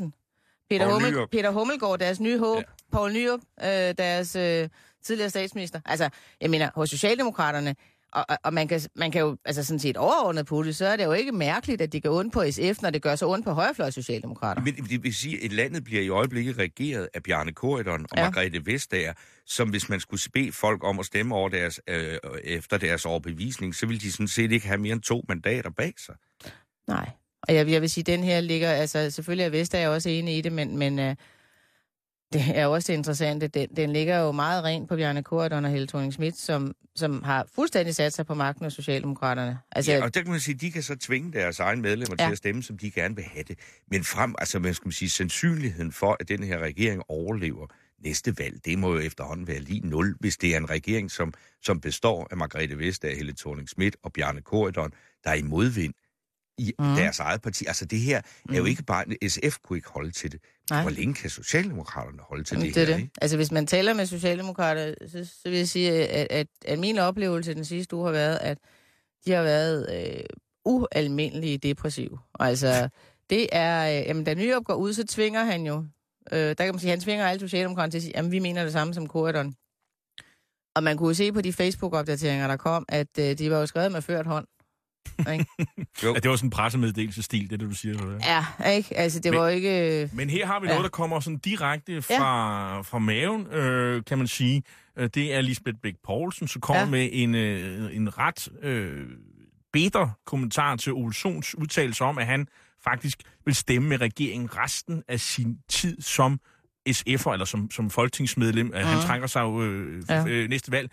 Peter Hummelgaard, deres nye håb. Ja. Poul Nyrup, deres tidligere statsminister. Altså, jeg mener, hos Socialdemokraterne, og man kan jo altså sådan set overordnet på det, så er det jo ikke mærkeligt, at det gør ondt på SF, når det gør så ondt på højrefløj Socialdemokrater. Men det vil sige, at landet bliver i øjeblikket regeret af Bjarne Corydon og Margrethe Vestager, som hvis man skulle bede folk om at stemme over deres, efter deres overbevisning, så ville de sådan set ikke have mere end 2 mandater bag sig. Nej, og jeg vil sige, at den her ligger, altså selvfølgelig er Vestager også enig i det, men det er også interessant, den ligger jo meget rent på Bjarne Corydon og Helle Thorning-Schmidt, som har fuldstændig sat sig på magten af Socialdemokraterne. Altså, ja, og der kan man sige, de kan så tvinge deres egne medlemmer til at stemme, som de gerne vil have det. Men man skal sige, sandsynligheden for, at den her regering overlever næste valg, det må jo efterhånden være lige 0, hvis det er en regering, som består af Margrethe Vestager, Helle Thorning-Schmidt og Bjarne Corydon, der er i modvind i deres eget parti. Altså det her er jo ikke bare... SF kunne ikke holde til det. Nej. Hvor længe kan Socialdemokraterne holde til det her? Det. Ikke? Altså hvis man taler med Socialdemokrater, så vil jeg sige, at min oplevelse den sidste uge har været, at de har været ualmindelige depressive. Altså det er... jamen da Nyrup går ud, så tvinger han jo... der kan man sige, han tvinger alle Socialdemokraterne til at sige, jamen vi mener det samme som Corydon. Og man kunne se på de Facebook-opdateringer, der kom, at de var jo skrevet med ført hånd. Ja, det var sådan en pressemeddelelsesstil, det du siger. Eller? Ja, ikke? Altså, det var ikke... Men her har vi noget, der kommer sådan direkte fra maven, kan man sige. Det er Lisbeth Bech Poulsen, som kommer med en ret bitter kommentar til Ole Sohns udtalelse om, at han faktisk vil stemme med regeringen resten af sin tid som SF'er, eller som folketingsmedlem. Han trækker sig jo næste valg.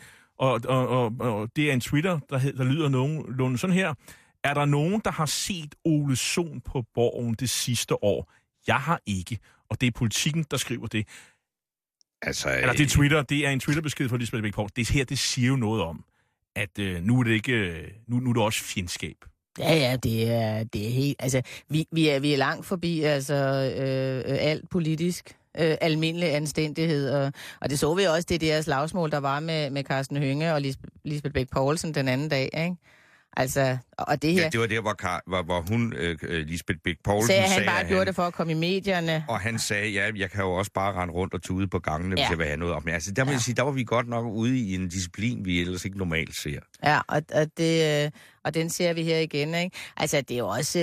Og det er en Twitter, der lyder nogenlunde sådan her. Er der nogen, der har set Ole Sohn på Borgen det sidste år? Jeg har ikke. Og det er Politikken, der skriver det. Altså, eller det er Twitter. Det er en Twitter-besked fra Lisbeth Bech Poulsen. Det her, det siger jo noget om, at nu er det ikke... Nu er det også fjendskab. Ja, det er helt... Altså, vi er langt forbi alt politisk. Almindelig anstændighed, og det så vi også, det der slagsmål, der var med Karsten Hønge og Lisbeth Bech Poulsen den anden dag, ikke? Altså, og det her... Ja, det var der, hvor hun, Lisbeth Bech Poulsen, sagde, han bare gjorde det for at komme i medierne. Og han sagde, ja, jeg kan jo også bare rende rundt og tude på gangene, hvis jeg vil have noget op. Men altså, der må jeg sige, der var vi godt nok ude i en disciplin, vi ellers ikke normalt ser. Ja, og den ser vi her igen, ikke? Altså, det er jo også...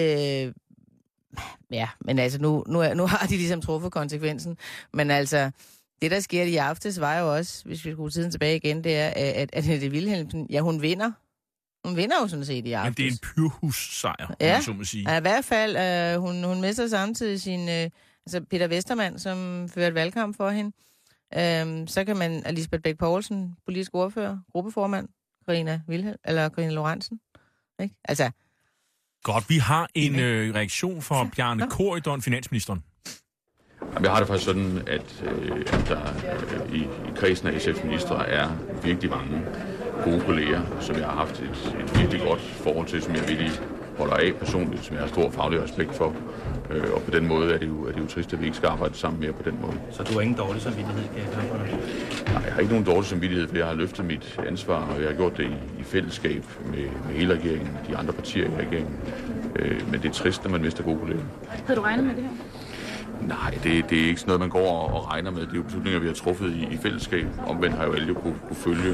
Ja, men altså, nu har de ligesom truffet konsekvensen. Men altså, det der sker i aftes var jo også, hvis vi skulle tiden tilbage igen, det er, at Annette Wilhelmsen, ja, hun vinder. Hun vinder jo sådan set i aftes. Men det er en pyrhussejr, så må sige. Ja, i hvert fald, hun mister samtidig sin, altså Peter Westermann, som førte valgkamp for hende. Så kan man, Lisbeth Bech Poulsen, politisk ordfører, gruppeformand, Karina Lorentzen, ikke? Altså, godt, vi har en reaktion fra Bjarne Corydon, finansministeren. Jeg har det faktisk sådan, at der i kredsen af SF-ministre er virkelig mange gode kolleger, som jeg har haft et virkelig godt forhold til, som jeg virkelig holder af personligt, som jeg har stor faglig respekt for. Og på den måde er det jo trist, at vi ikke skal arbejde sammen mere på den måde. Så du har ingen dårlig samvittighed, kan jeg gøre? Nej, jeg har ikke nogen dårlig samvittighed, for jeg har løftet mit ansvar, og jeg har gjort det i fællesskab med hele regeringen, de andre partier i regeringen. Men det er trist, når man mister gode kolleger. Havde du regnet med det her? Nej, det er ikke sådan noget, man går og regner med. Det er jo beslutninger, vi har truffet i fællesskab. Omvendt har jo alle kunne følge,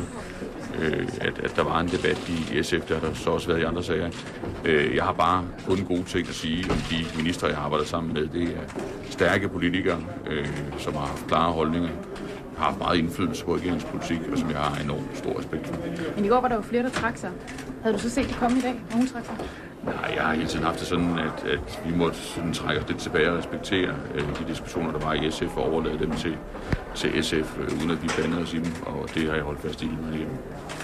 at der var en debat i SF, der har der så også været i andre sager. Jeg har bare kun gode ting at sige om de ministre, jeg har arbejdet sammen med. Det er stærke politikere, som har haft klare holdninger, har haft meget indflydelse på regeringspolitik, og som jeg har enormt stor respekt for. Men i går var der jo flere, der trak sig. Havde du så set det komme i dag, når hun trak sig? Nej, jeg har hele tiden haft det sådan, at vi måtte sådan trække os lidt tilbage og respektere de diskussioner, der var i SF, og overlade dem til SF, uden at vi blandede os i dem, og det har jeg holdt fast i hele igennem.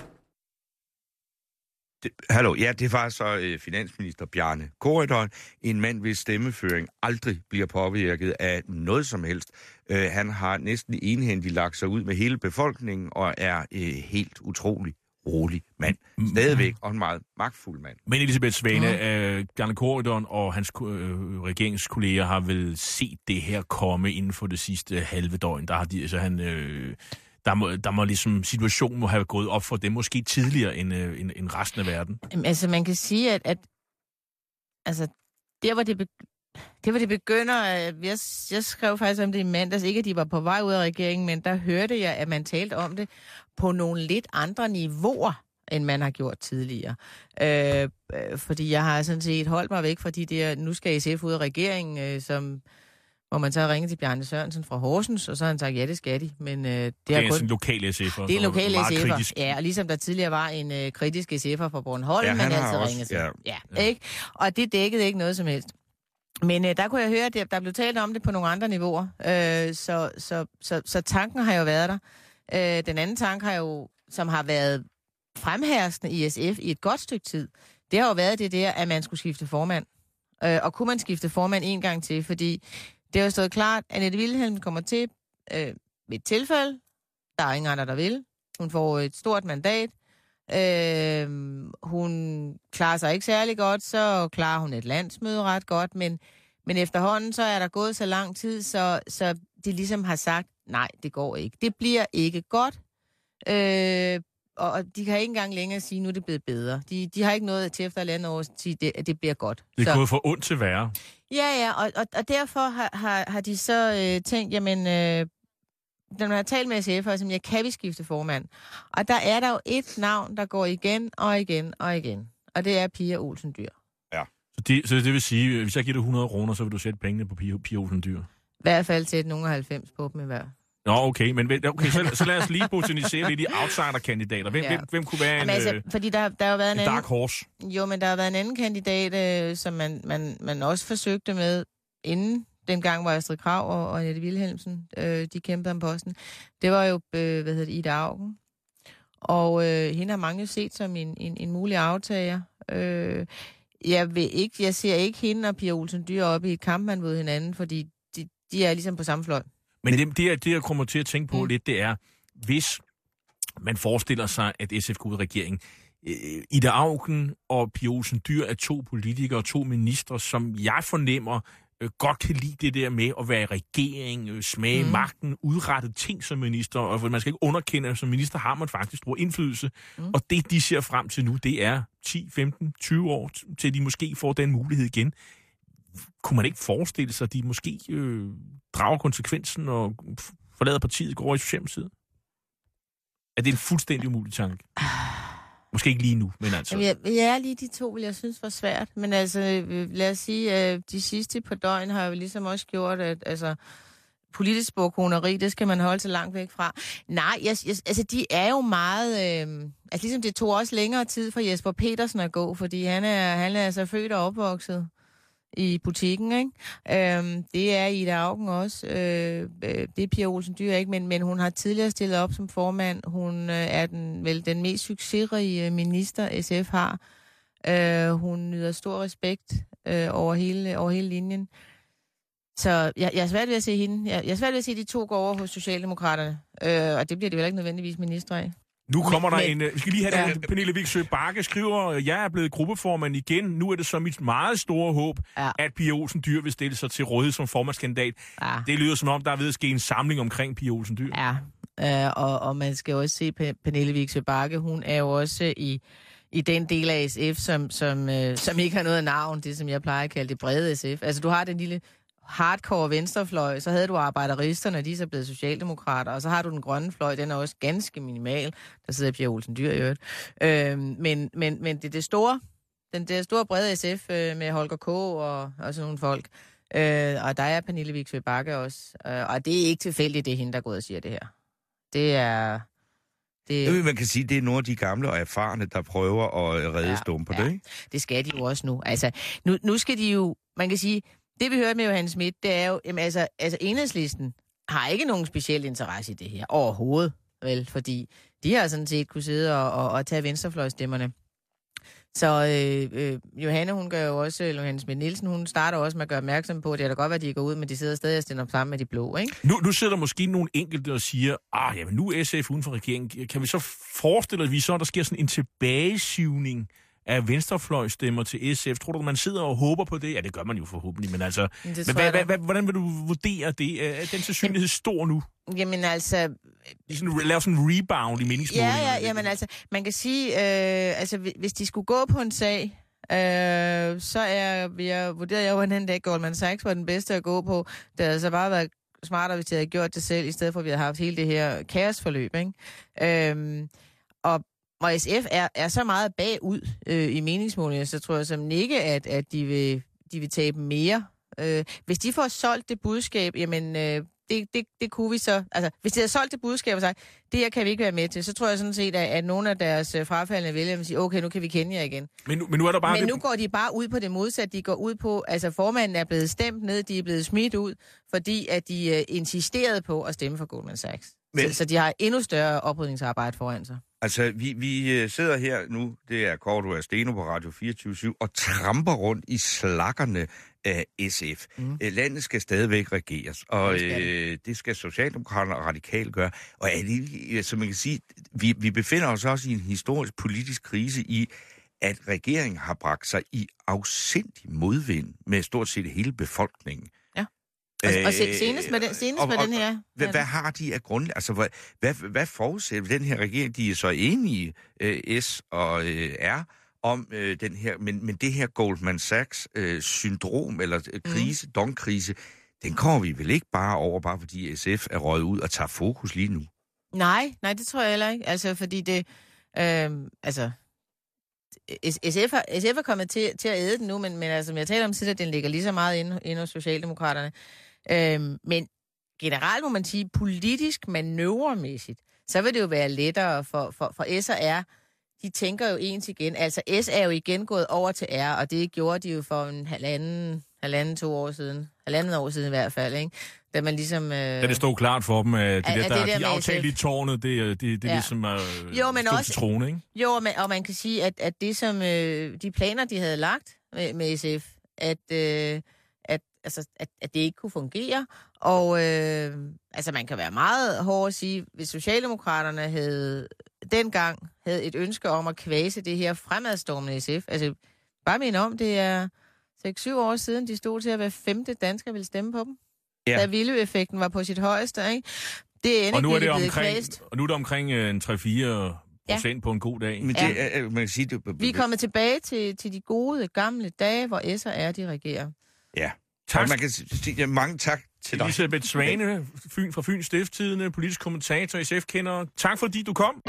Hallo, ja, det var så finansminister Bjarne Corydon, en mand, hvis stemmeføring aldrig bliver påvirket af noget som helst. Han har næsten enhændigt lagt sig ud med hele befolkningen, og er helt utrolig rolig mand. Stadigvæk, og en meget magtfuld mand. Men Elisabeth Svane, Bjarne Corydon og hans regeringskolleger har vel set det her komme inden for det sidste halve døgn. Der har de, altså der må ligesom situationen må have gået op for dem måske tidligere end resten af verden. Altså man kan sige, at altså der hvor det begynder, jeg skrev faktisk om det i mandags, ikke at de var på vej ud af regeringen, men der hørte jeg, at man talte om det på nogle lidt andre niveauer, end man har gjort tidligere. Fordi jeg har sådan set holdt mig væk fra de der, nu skal SF ud af regeringen, hvor man så har ringet til Bjarne Sørensen fra Horsens, og så har han sagt, ja, det skal de. Men det er kun en lokal SF'er. Det er en lokal SF'er, ja, og ligesom der tidligere var en kritisk SF'er fra Bornholm, man altid ringede til. Ja, ikke? Og det dækkede ikke noget som helst. Men der kunne jeg høre, at der blev talt om det på nogle andre niveauer. Så tanken har jo været der. Den anden tanke har jo, som har været fremherskende i SF i et godt stykke tid, det har jo været det der, at man skulle skifte formand. Og kunne man skifte formand en gang til, fordi det har jo stået klart, at Annette Wilhelmsen kommer til ved et tilfælde. Der er ingen andre, der vil. Hun får et stort mandat. Hun klarer sig ikke særlig godt, så klarer hun et landsmøde ret godt, men efterhånden så er der gået så lang tid, så de ligesom har sagt, nej, det går ikke. Det bliver ikke godt, og de kan ikke engang længere sige, nu er det blevet bedre. De har ikke noget til efter et andet år at sige, at det bliver godt. Det er gået for ondt til værre. Ja, og derfor har de så tænkt, jamen, når man har talt med SF'er, som kan vi skifte formand? Og der er der jo et navn, der går igen og igen og igen. og det er Pia Olsen Dyhr. Ja. Så det vil sige, hvis jeg giver dig 100 kroner, så vil du sætte pengene på Pia Olsen Dyhr? I hvert fald til nogle 90 på dem i hver. Nå, okay, men så lad os lige botanisere lidt i outsider-kandidater. Hvem kunne være fordi der har jo været en dark horse? Jo, men der har været en anden kandidat, som man også forsøgte med inden dengang, var Astrid Krag og Annette Wilhelmsen, de kæmpede om posten. Det var jo, Ida Auken. Og hende har mange set som en mulig aftager. Jeg ser ikke hende og Pia Olsen Dyhr op i et kampmand mod hinanden, fordi de er ligesom på samme fløj. Men det jeg kommer til at tænke på lidt, det er, hvis man forestiller sig, at SF går ud af regeringen. Ida Auken og Pia Olsen Dyhr er 2 politikere og 2 ministre, som jeg fornemmer godt kan lide det der med at være i regering, smage magten, udrette ting som minister, og man skal ikke underkende, at som minister har man faktisk stor indflydelse. Og det, de ser frem til nu, det er 10, 15, 20 år, til de måske får den mulighed igen. Kunne man ikke forestille sig, at de måske drager konsekvensen og forlader partiet, går over i Socialdemokratiet? Er det en fuldstændig umulig tanke? Måske ikke lige nu, men altså... Ja, lige de 2 vil jeg synes var svært. Men altså, lad os sige, at de sidste par døgn har jo ligesom også gjort, at altså, politisk spåkoneri, det skal man holde sig langt væk fra. Nej, altså de er jo meget... altså ligesom det tog også længere tid for Jesper Petersen at gå, fordi han er altså født og opvokset i butikken, ikke? Det er Ida Auken også. Det er Pia Olsen Dyhr ikke, men hun har tidligere stillet op som formand. Hun er den mest succesrige minister, SF har. Hun nyder stor respekt over hele linjen. Så jeg er svært ved at se hende. Jeg er svært ved at se, at de 2 går over hos Socialdemokraterne. Og det bliver det vel ikke nødvendigvis minister af. Nu kommer der en... Vi skal lige have det. Pernille Vigsø Bagge skriver, jeg er blevet gruppeformand igen. Nu er det så mit meget store håb, at Pia Olsen Dyhr vil stille sig til rådighed som formandskandidat. Ja. Det lyder som om, der er ved at ske en samling omkring Pia Olsen Dyhr. Ja, og man skal også se Pernille Vigsø Bagge. Hun er jo også i den del af SF, som ikke har noget navn. Det, som jeg plejer at kalde det brede SF. Altså, du har den lille... hardcore venstrefløj, så havde du arbejderisterne, de er så blevet socialdemokrater, og så har du den grønne fløj, den er også ganske minimal. Der sidder Pia Olsen Dyhr i øvrigt. Men det er det store, den store brede SF med Holger K. og sådan nogle folk. Og der er Pernille Vigsø Bagge også. Og det er ikke tilfældigt, det er hende, der går ud og siger det her. Det er... Man kan sige, det er nogle af de gamle og erfarne, der prøver at redde stumper, det, ikke? Det skal de jo også nu. Altså, nu skal de jo... Man kan sige... Det vi hørte med Johannes Schmidt, det er jo, jamen, altså Enhedslisten har ikke nogen speciel interesse i det her overhovedet, vel, fordi de har sådan set kunne sidde og tage venstrefløjstemmerne. Så Johanne, hun gør jo også, Johannes Schmidt Nielsen, hun starter også med at gøre opmærksom på, at det er da godt, at de går ud, men de sidder stadig og stiller op sammen med de blå, ikke? Nu sidder måske nogle enkelte og siger, jamen nu er SF uden for regeringen. Kan vi så forestille os, at vi så, der sker sådan en tilbagesivning af venstrefløjstemmer til SF? Tror du, man sidder og håber på det? Ja, det gør man jo forhåbentlig, men altså... Hvordan vil du vurdere det? Er den sandsynlighed stor nu? Jamen altså... Lave sådan en rebound i meningsmålingen. Ja, jamen altså, man kan sige, altså hvis de skulle gå på en sag, så vurderer jeg jo, at den dag Goldman Sachs var den bedste at gå på. Det havde så bare været smartere, hvis de havde gjort det selv, i stedet for at vi havde haft hele det her kaosforløb, ikke? Og SF er så meget bagud i meningsmålene, så tror jeg som ikke, at de vil tabe mere. Hvis de får solgt det budskab, jamen det kunne vi så... Altså, hvis de har solgt det budskab og sagt, det her kan vi ikke være med til, så tror jeg sådan set, at nogle af deres frafaldende vælgere vil sige, okay, nu kan vi kende jer igen. Men nu er der bare... Men nu går de bare ud på det modsatte. De går ud på... Altså, formanden er blevet stemt ned, de er blevet smidt ud, fordi at de insisterede på at stemme for Goldman Sachs. Så de har endnu større oprydningsarbejde foran sig. Altså, vi sidder her nu, det er Cordua og Steno på Radio 24/7, og tramper rundt i slakkerne af SF. Landet skal stadigvæk regeres, og det skal Socialdemokraterne og Radikale gøre. Og som man kan sige, vi befinder os også i en historisk politisk krise i, at regeringen har bragt sig i afsindig modvind med stort set hele befolkningen. Og senest med den her... Hvad har de af grund? Altså, hvad forudsætter den her regering? De er så enige, S og R, om den her... Men det her Goldman Sachs-syndrom, eller krise, dongkrise, den kommer vi vel ikke bare over, bare fordi SF er røget ud og tager fokus lige nu? Nej, det tror jeg heller ikke. Altså, fordi det... SF er kommet til at æde den nu, men altså, som jeg taler om tidligere, den ligger lige så meget inde hos Socialdemokraterne. Men generelt må man sige, politisk manøvremæssigt, så vil det jo være lettere for S og R. De tænker jo ens igen. Altså, S er jo igen gået over til R, og det gjorde de jo for en halvandet år siden i hvert fald, ikke? Da man ligesom... Da det stod klart for dem, at de aftalte i tårnet, det ligesom stod til trone, ikke? Jo, og man kan sige, at det som de planer, de havde lagt med SF, at det ikke kunne fungere. Og altså, man kan være meget hård at sige, hvis Socialdemokraterne dengang havde et ønske om at kvæse det her fremadstormende SF. Altså, bare minde om, det er 6-7 år siden, de stod til at hver 5. dansker ville stemme på dem. Ja. Da Villø-effekten var på sit højeste, ikke? Det er og nu er det omkring 3-4% på en god dag. Men det, man kan sige, vi er kommet tilbage til de gode, gamle dage, hvor S og R, de regerer. Ja. Tak. Man kan sige, mange tak til dig. Elisabeth Svane fra Fyns Stiftstidende, politisk kommentator, SF-kender. Tak fordi du kom.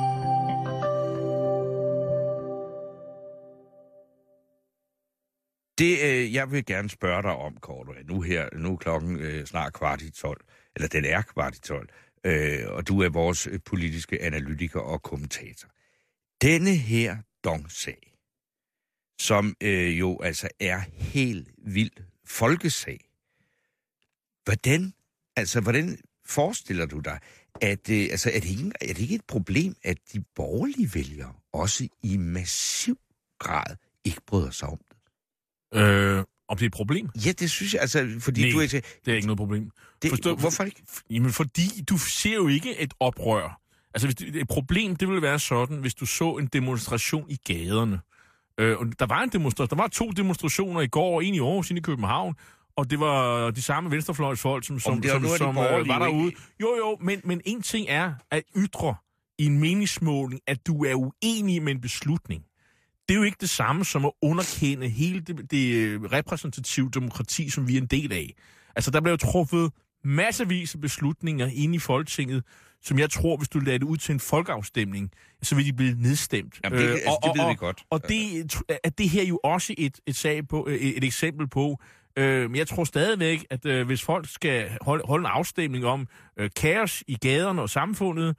Det, jeg vil gerne spørge dig om, Kåre, nu er klokken snart 11:15, eller den er 11:15, og du er vores politiske analytiker og kommentator. Denne her Dong-sag, som jo altså er helt vild folkesag, hvordan forestiller du dig, at er det ikke et problem, at de borgerlige vælgere også i massiv grad ikke bryder sig om det? Om det er et problem? Ja, det synes jeg, altså, fordi nej, du ikke... det er ikke noget problem. Hvorfor ikke? Jamen, fordi du ser jo ikke et oprør. Altså, et problem, det ville være sådan, hvis du så en demonstration i gaderne. Og der var 2 demonstrationer i går, en i Aarhus, en i København, og det var de samme venstrefløjsfolk, som var derude. Jo, men en ting er at ytre i en meningsmåling, at du er uenig med en beslutning. Det er jo ikke det samme som at underkende hele det repræsentative demokrati, som vi er en del af. Altså, der bliver jo truffet massevis af beslutninger inde i Folketinget, som jeg tror, hvis du lader det ud til en folkeafstemning, så vil de blive nedstemt. Jamen, det ved vi godt. Og det her jo også et eksempel på. Men jeg tror stadigvæk, at hvis folk skal holde en afstemning om kaos i gaderne og samfundet,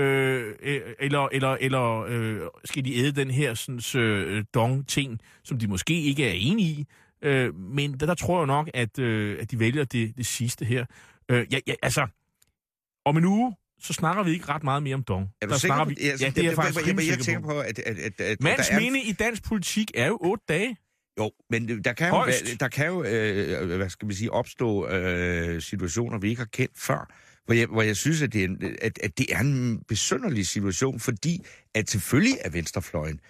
eller skal de æde den her dong-ting, som de måske ikke er enige i. Men der tror jeg nok, at de vælger det sidste her. Altså, om en uge, så snakker vi ikke ret meget mere om dong. Er du sikker på? Det er jeg faktisk jeg tænker på, at mands mene i dansk politik er jo 8 dage. Jo, men der kan jo hvad skal vi sige, opstå situationer, vi ikke har kendt før. Hvor jeg synes, at det er en besynderlig situation, fordi at selvfølgelig er venstrefløjen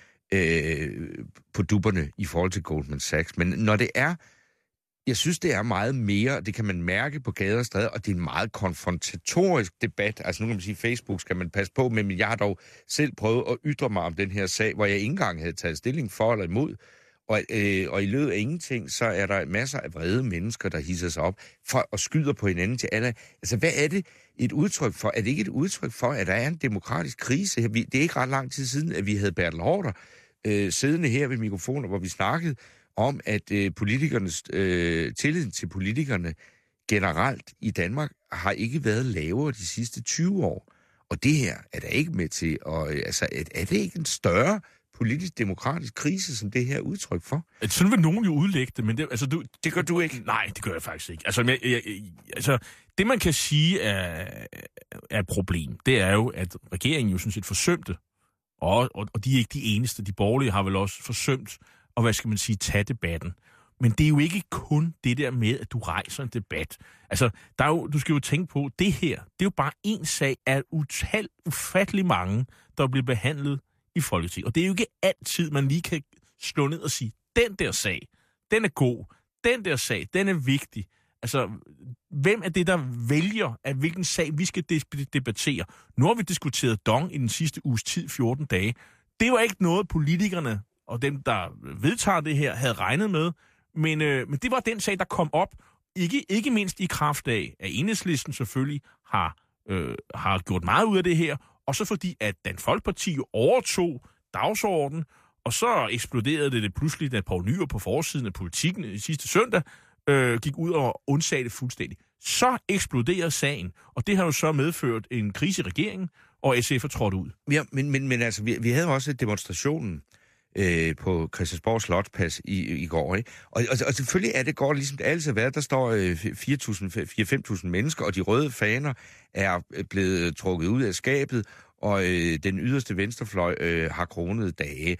på dupperne i forhold til Goldman Sachs. Men når det er, jeg synes, det er meget mere, det kan man mærke på gader og stræder, og det er en meget konfrontatorisk debat. Altså nu kan man sige, Facebook skal man passe på med, men jeg har dog selv prøvet at ytre mig om den her sag, hvor jeg ikke engang havde taget stilling for eller imod. Og i løbet af ingenting, så er der masser af vrede mennesker, der hisser sig op for at skyder på hinanden til alle. Altså, hvad er det et udtryk for? Er det ikke et udtryk for, at der er en demokratisk krise? Det er ikke ret lang tid siden, at vi havde Bertel Haarder siddende her ved mikrofoner, hvor vi snakkede om, at politikernes tilliden til politikerne generelt i Danmark har ikke været lavere de sidste 20 år. Og det her er der ikke med til. Er det ikke en større politisk-demokratisk krise, som det her udtryk for? Sådan vil nogen jo udlægge det, men det gør du ikke? Nej, det gør jeg faktisk ikke. Altså, det man kan sige er et problem, det er jo, at regeringen jo sådan set forsømte, og de er ikke de eneste. De borgerlige har vel også forsømt at, tage debatten. Men det er jo ikke kun det der med, at du rejser en debat. Altså, du skal jo tænke på, det her, det er jo bare en sag af ufattelig mange, der bliver behandlet i Folketinget. Og det er jo ikke altid, man lige kan slå ned og sige, den der sag, den er god, den der sag, den er vigtig. Altså, hvem er det, der vælger, at hvilken sag vi skal debattere? Nu har vi diskuteret dong i den sidste uges tid, 14 dage. Det var ikke noget, politikerne og dem, der vedtager det her, havde regnet med. Men det var den sag, der kom op, ikke mindst i kraft af, at Enhedslisten selvfølgelig har gjort meget ud af det her, og så fordi, at Dansk Folkeparti overtog dagsordenen, Og så eksploderede det pludselig, da Poul Nyrup på forsiden af Politikken sidste søndag gik ud og undsagde det fuldstændig. Så eksploderede sagen, og det har jo så medført en krise i regeringen, og SF er trådt ud. Ja, men altså, vi havde også demonstrationen på Christiansborg Slotsplads i går, ikke? Og selvfølgelig går det ligesom det altid har været. Der står 4-5.000 mennesker, og de røde faner er blevet trukket ud af skabet, og den yderste venstrefløj har kronede dage.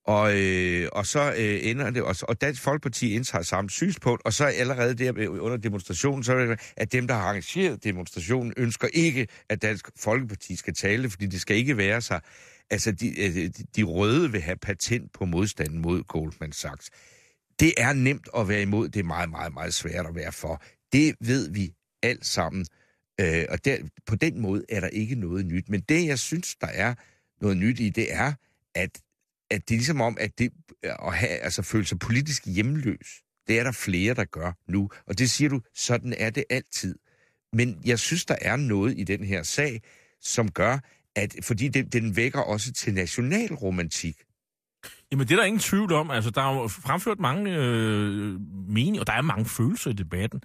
Og så ender det, og Dansk Folkeparti indtager samme synspunkt, og så allerede der under demonstrationen, så er det, at dem, der har arrangeret demonstrationen, ønsker ikke, at Dansk Folkeparti skal tale, fordi det skal ikke være sig. Altså, de røde vil have patent på modstanden mod Goldman Sachs. Det er nemt at være imod, det er meget, meget, meget svært at være for. Det ved vi alt sammen, og på den måde er der ikke noget nyt. Men det, jeg synes, der er noget nyt i, det er, at det er ligesom om, at det at føle sig politisk hjemløs, det er der flere, der gør nu. Og det siger du, sådan er det altid. Men jeg synes, der er noget i den her sag, som gør, fordi den vækker også til nationalromantik. Jamen, det er der ingen tvivl om. Altså, der er jo fremført mange meninger, og der er mange følelser i debatten.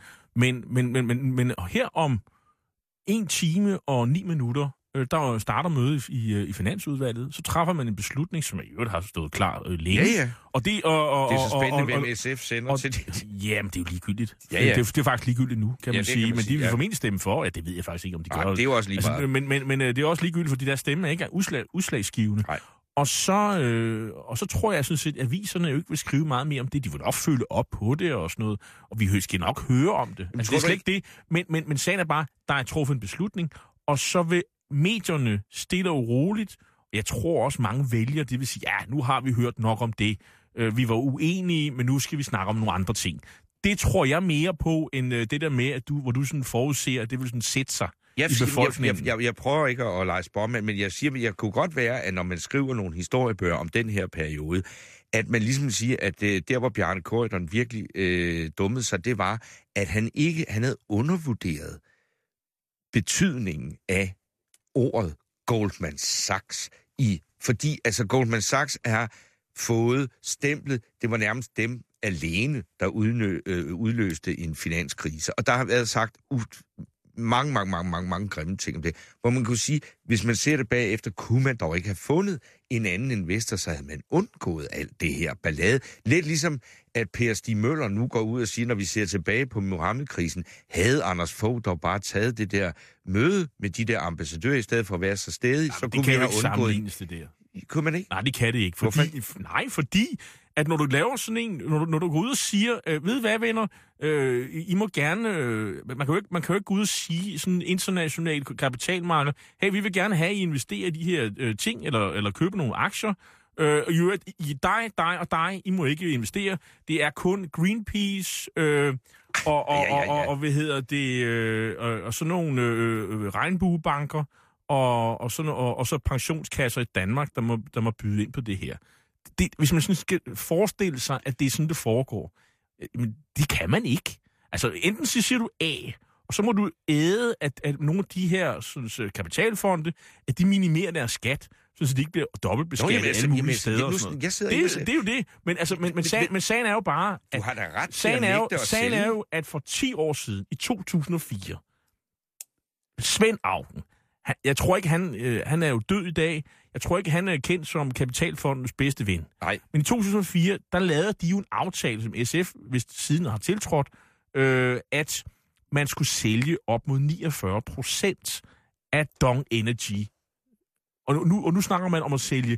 Men her om 1 time og 9 minutter, der starter mødet i Finansudvalget, så træffer man en beslutning, som i øvrigt har stået klar længe. Ja. Og det er så spændende, hvem SF sender til det. Jamen, det er jo ligegyldigt. Ja. Det er faktisk ligegyldigt nu, kan man sige. Men de vil formentlig stemme for. Ja, det ved jeg faktisk ikke, om de gør. Det er jo også lige meget. Men det er også ligegyldigt, fordi der stemme ikke er udslagsgivende. Nej. Og så tror jeg sådan set, at aviserne jo ikke vil skrive meget mere om det. De vil nok følge op på det og sådan noget. Og vi skal nok høre om det. Altså, det er slet ikke det. Men sagen er bare, der er truffet en beslutning, og så vil medierne stille og roligt. Jeg tror også, mange vælger, det vil sige, ja, nu har vi hørt nok om det. Vi var uenige, men nu skal vi snakke om nogle andre ting. Det tror jeg mere på, end det der med, at hvor du sådan forudser, at det vil sådan sætte sig i befolkningen. Jeg prøver ikke at lege spåmand, men jeg siger, at jeg kunne godt være, at når man skriver nogle historiebøger om den her periode, at man ligesom siger, at der, hvor Bjarne Corydon virkelig dummede sig, det var, at han havde undervurderet betydningen af ordet Goldman Sachs fordi altså Goldman Sachs har fået stemplet, det var nærmest dem alene, der udløste en finanskrise. Og der har været sagt mange grimme ting om det, hvor man kunne sige, hvis man ser det bagefter, kunne man dog ikke have fundet en anden investor, så havde man undgået alt det her ballade. Lidt ligesom, at Per Stig Møller nu går ud og siger, når vi ser tilbage på Mohammed-krisen, havde Anders Fogh dog bare taget det der møde med de der ambassadører, i stedet for at være så stedig, så kunne vi have undgået det der. Kunne man ikke? Nej, det kan det ikke. Fordi at når du laver sådan en, når du går ud og siger, ved hvad, venner, I må gerne, man kan jo ikke gå ud og sige sådan international kapitalmarked, hey, vi vil gerne have, I investerer i de her ting, eller købe nogle aktier, dig og dig, I må ikke investere. Det er kun Greenpeace, og hvad hedder det, og sådan nogle regnbuebanker, og så pensionskasser i Danmark, der må byde ind på det her. Hvis man sådan skal forestille sig, at det er sådan, det foregår, men det kan man ikke. Altså, enten så siger du A, og så må du æde, at nogle af de her kapitalfonde, at de minimerer deres skat, så de ikke bliver dobbeltbeskattet alle mulige steder. Det er jo det. Men sagen er jo bare, at du har da ret sagen er jo, at for 10 år siden, i 2004, Svend Auken, jeg tror ikke, han er jo død i dag. Jeg tror ikke, han er kendt som Kapitalfondens bedste ven. Nej. Men i 2004, der lavede de jo en aftale, som SF, hvis siden har tiltrådt, at man skulle sælge op mod 49% af Dong Energy. Og nu snakker man om at sælge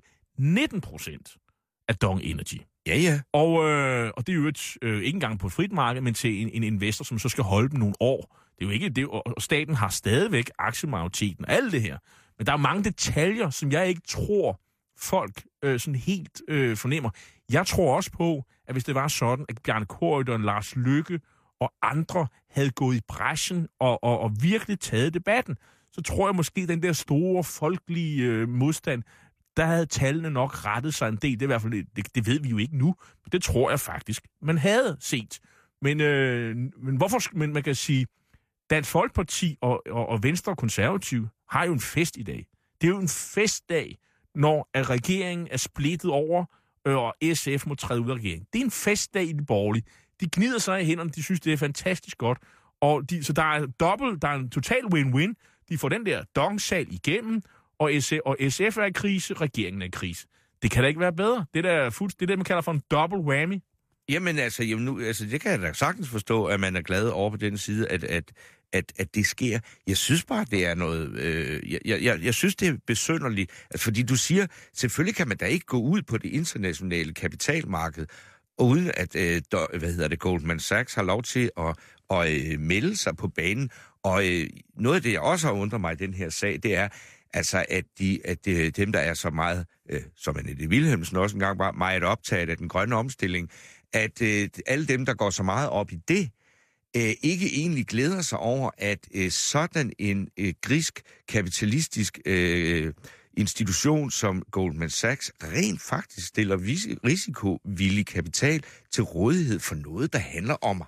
19% af Dong Energy. Ja. Og det er jo ikke engang på et frit marked, men til en investor, som så skal holde dem nogle år. Det er jo ikke det, og staten har stadigvæk aktiemajoriteten og alt det her. Men der er mange detaljer, som jeg ikke tror, folk sådan helt fornemmer. Jeg tror også på, at hvis det var sådan, at Bjarne Corydon, Lars Løkke og andre havde gået i brechen og virkelig taget debatten, så tror jeg måske, den der store folkelige modstand, der havde tallene nok rettet sig en del. Det er i hvert fald, det ved vi jo ikke nu, men det tror jeg faktisk, man havde set. Men hvorfor, men man kan sige, Dansk Folkeparti og Venstre og Konservative har jo en fest i dag. Det er jo en festdag, når at regeringen er splittet over, og SF må træde ud af regeringen. Det er en festdag i de borgerlige. De gnider sig i hænderne, de synes, det er fantastisk godt. Så der er en total win-win. De får den der DONG-sag igennem, og SF er i krise, regeringen er i krise. Det kan da ikke være bedre. Det er det, man kalder for en double whammy. Jamen altså, det kan jeg da sagtens forstå, at man er glad over på den side, at det sker. Jeg synes bare, det er noget... Jeg synes, det er besynderligt. Altså, fordi du siger, selvfølgelig kan man da ikke gå ud på det internationale kapitalmarked, uden at Goldman Sachs har lov til at melde sig på banen. Og noget af det, jeg også har undret mig i den her sag, det er, altså, at dem, der er så meget, som Annette Wilhelmsen også engang var, meget optaget af den grønne omstilling, at alle dem, der går så meget op i det, ikke egentlig glæder sig over, at sådan en grisk kapitalistisk institution som Goldman Sachs rent faktisk stiller risikovillig kapital til rådighed for noget, der handler om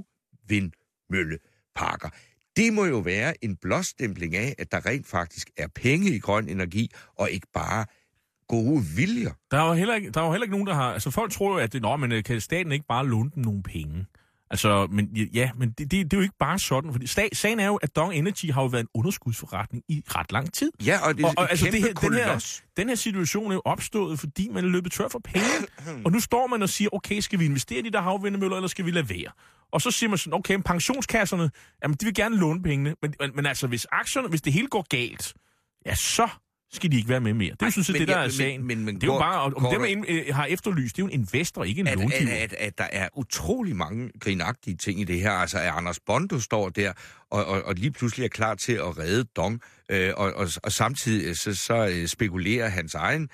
havvindmølleparker. Det må jo være en blåstempling af, at der rent faktisk er penge i grøn energi, og ikke bare gode viljer. Der er jo heller ikke nogen, der har... Altså, folk tror jo, at kan staten ikke bare låne dem nogle penge? Altså, men det er jo ikke bare sådan, fordi sagen er jo, at DONG Energy har jo været en underskudsforretning i ret lang tid. Ja, og det er altså, den her situation er jo opstået, fordi man er løbet tør for penge. Og nu står man og siger, okay, skal vi investere i de der havvindmøller, eller skal vi lade være? Og så siger man sådan, okay, pensionskasserne, jamen, de vil gerne låne pengene, men altså, hvis det hele går galt, ja, så skal de ikke være med mere. Det er jo sådan set det, der er sagen. Men det er jo bare, om dem har efterlyst, det er jo en investor, ikke en långiver. At der er utrolig mange grinagtige ting i det her. Altså, at Anders Bondo står der og lige pludselig er klar til at redde DONG, og samtidig så spekulerer hans egen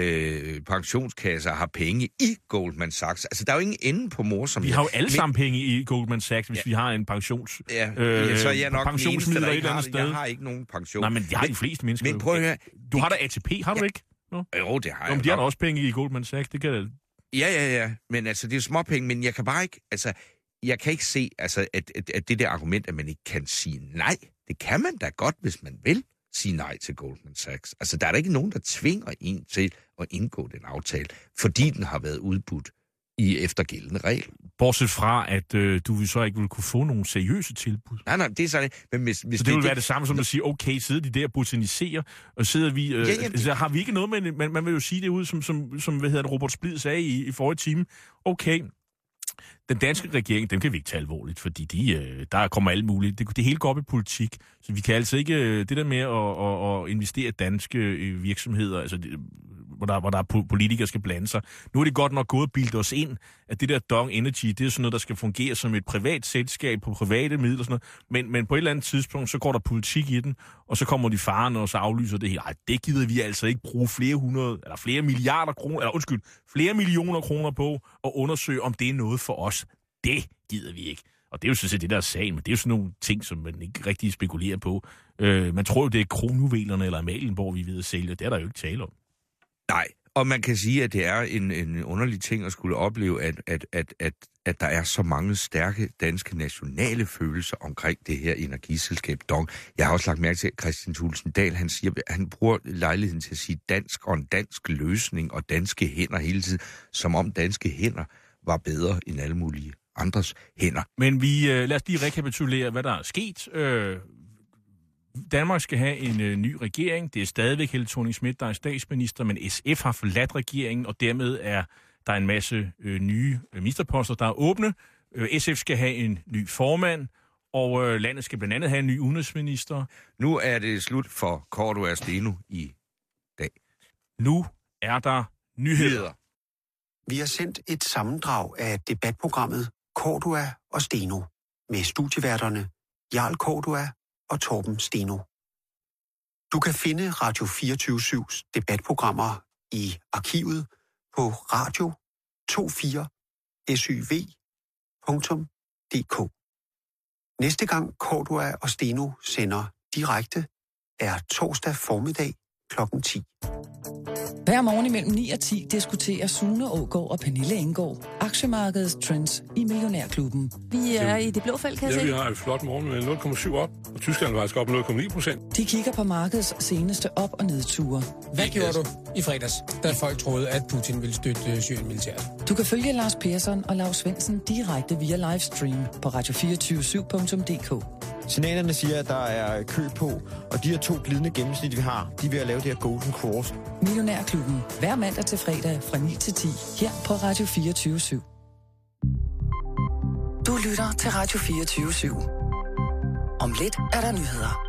pensionskasse har penge i Goldman Sachs. Altså, der er jo ingen ende på morsomhed. Vi har jo alle sammen penge i Goldman Sachs, hvis vi har en pensions... så er jeg nok den eneste, der ikke har det. Jeg har ikke nogen pension. Nej, men de har de fleste mennesker. Men prøv at høre... Du har da ATP, har du ikke? Jo, det har jeg. Jamen, de har da også penge i Goldman Sachs, det kan... Ja. Men altså, det er småpenge, men jeg kan bare ikke... Altså, jeg kan ikke se, altså, at det der argument, at man ikke kan sige nej. Det kan man da godt, hvis man vil sige nej til Goldman Sachs. Altså, der er da ikke nogen, der tvinger en til at indgå den aftale, fordi den har været udbudt i eftergældende regel. Bortset fra, at du så ikke vil kunne få nogle seriøse tilbud. Nej, det er sådan. Men hvis så det vil være det samme som at sige, okay, sidder de der og botaniserer, og sidder vi... altså, har vi ikke noget med... Man vil jo sige det ud, som Robert Splid sagde i forrige time. Okay, den danske regering, dem kan vi ikke tage alvorligt, fordi der kommer alt muligt. Det hele går op i politik, så vi kan altså ikke... Det der med at investere i danske virksomheder, altså... Hvor der er politikere, skal blande sig. Nu er det godt nok gået og bildet os ind, at det der DONG Energy, det er sådan noget, der skal fungere som et privat selskab på private midler og sådan noget. Men på et eller andet tidspunkt, så går der politik i den, og så kommer de farerne, og så aflyser det hele. Ej, det gider vi altså ikke bruge flere millioner kroner på at undersøge, om det er noget for os. Det gider vi ikke. Og det er jo sådan set det der er sagen, men det er jo sådan nogle ting, som man ikke rigtig spekulerer på. Man tror jo, det er kronjuvelerne eller Amalienborg, vi er ved at sælge. Det er der jo ikke tale om. Nej, og man kan sige, at det er en underlig ting at skulle opleve, at der er så mange stærke danske nationale følelser omkring det her energiselskab DONG. Jeg har også lagt mærke til, at Christian Thulesen Dahl, han bruger lejligheden til at sige dansk og en dansk løsning og danske hænder hele tiden, som om danske hænder var bedre end alle mulige andres hænder. Men lad os lige rekapitulere, hvad der er sket. Danmark skal have en ny regering. Det er stadigvæk Helle Thorning-Schmidt, der er statsminister, men SF har forladt regeringen, og dermed er der en masse nye ministerposter, der er åbne. SF skal have en ny formand, og landet skal blandt andet have en ny udenrigsminister. Nu er det slut for Cordua og Steno i dag. Nu er der nyheder. Vi har sendt et sammendrag af debatprogrammet Cordua og Steno med studieværterne Jarl Cordua og Torben Steno. Du kan finde Radio 24/7's debatprogrammer i arkivet på radio24syv.dk. Næste gang Cordua og Steno sender direkte er torsdag formiddag kl. 10. Hver morgen imellem 9 og 10 diskuterer Sune Aagaard og Pernille Enggaard aktiemarkedets trends i Millionærklubben. Vi er i det blå felt, kan jeg se. Vi har et flot morgen med 0,7 op, og Tyskland var faktisk op med 0,9%. De kigger på markedets seneste op- og nedture. Hvad gjorde du i fredags, da folk troede, at Putin ville støtte Syrien militært? Du kan følge Lars Persson og Lars Svendsen direkte via livestream på radio247.dk. Signalerne siger, at der er kø på, og de her 2 glidende gennemsnit, vi har, de er ved at lave det her Golden Cross. Millionærklubben. Hver mandag til fredag fra 9 til 10 her på Radio 24/7. Du lytter til Radio 24/7. Om lidt er der nyheder.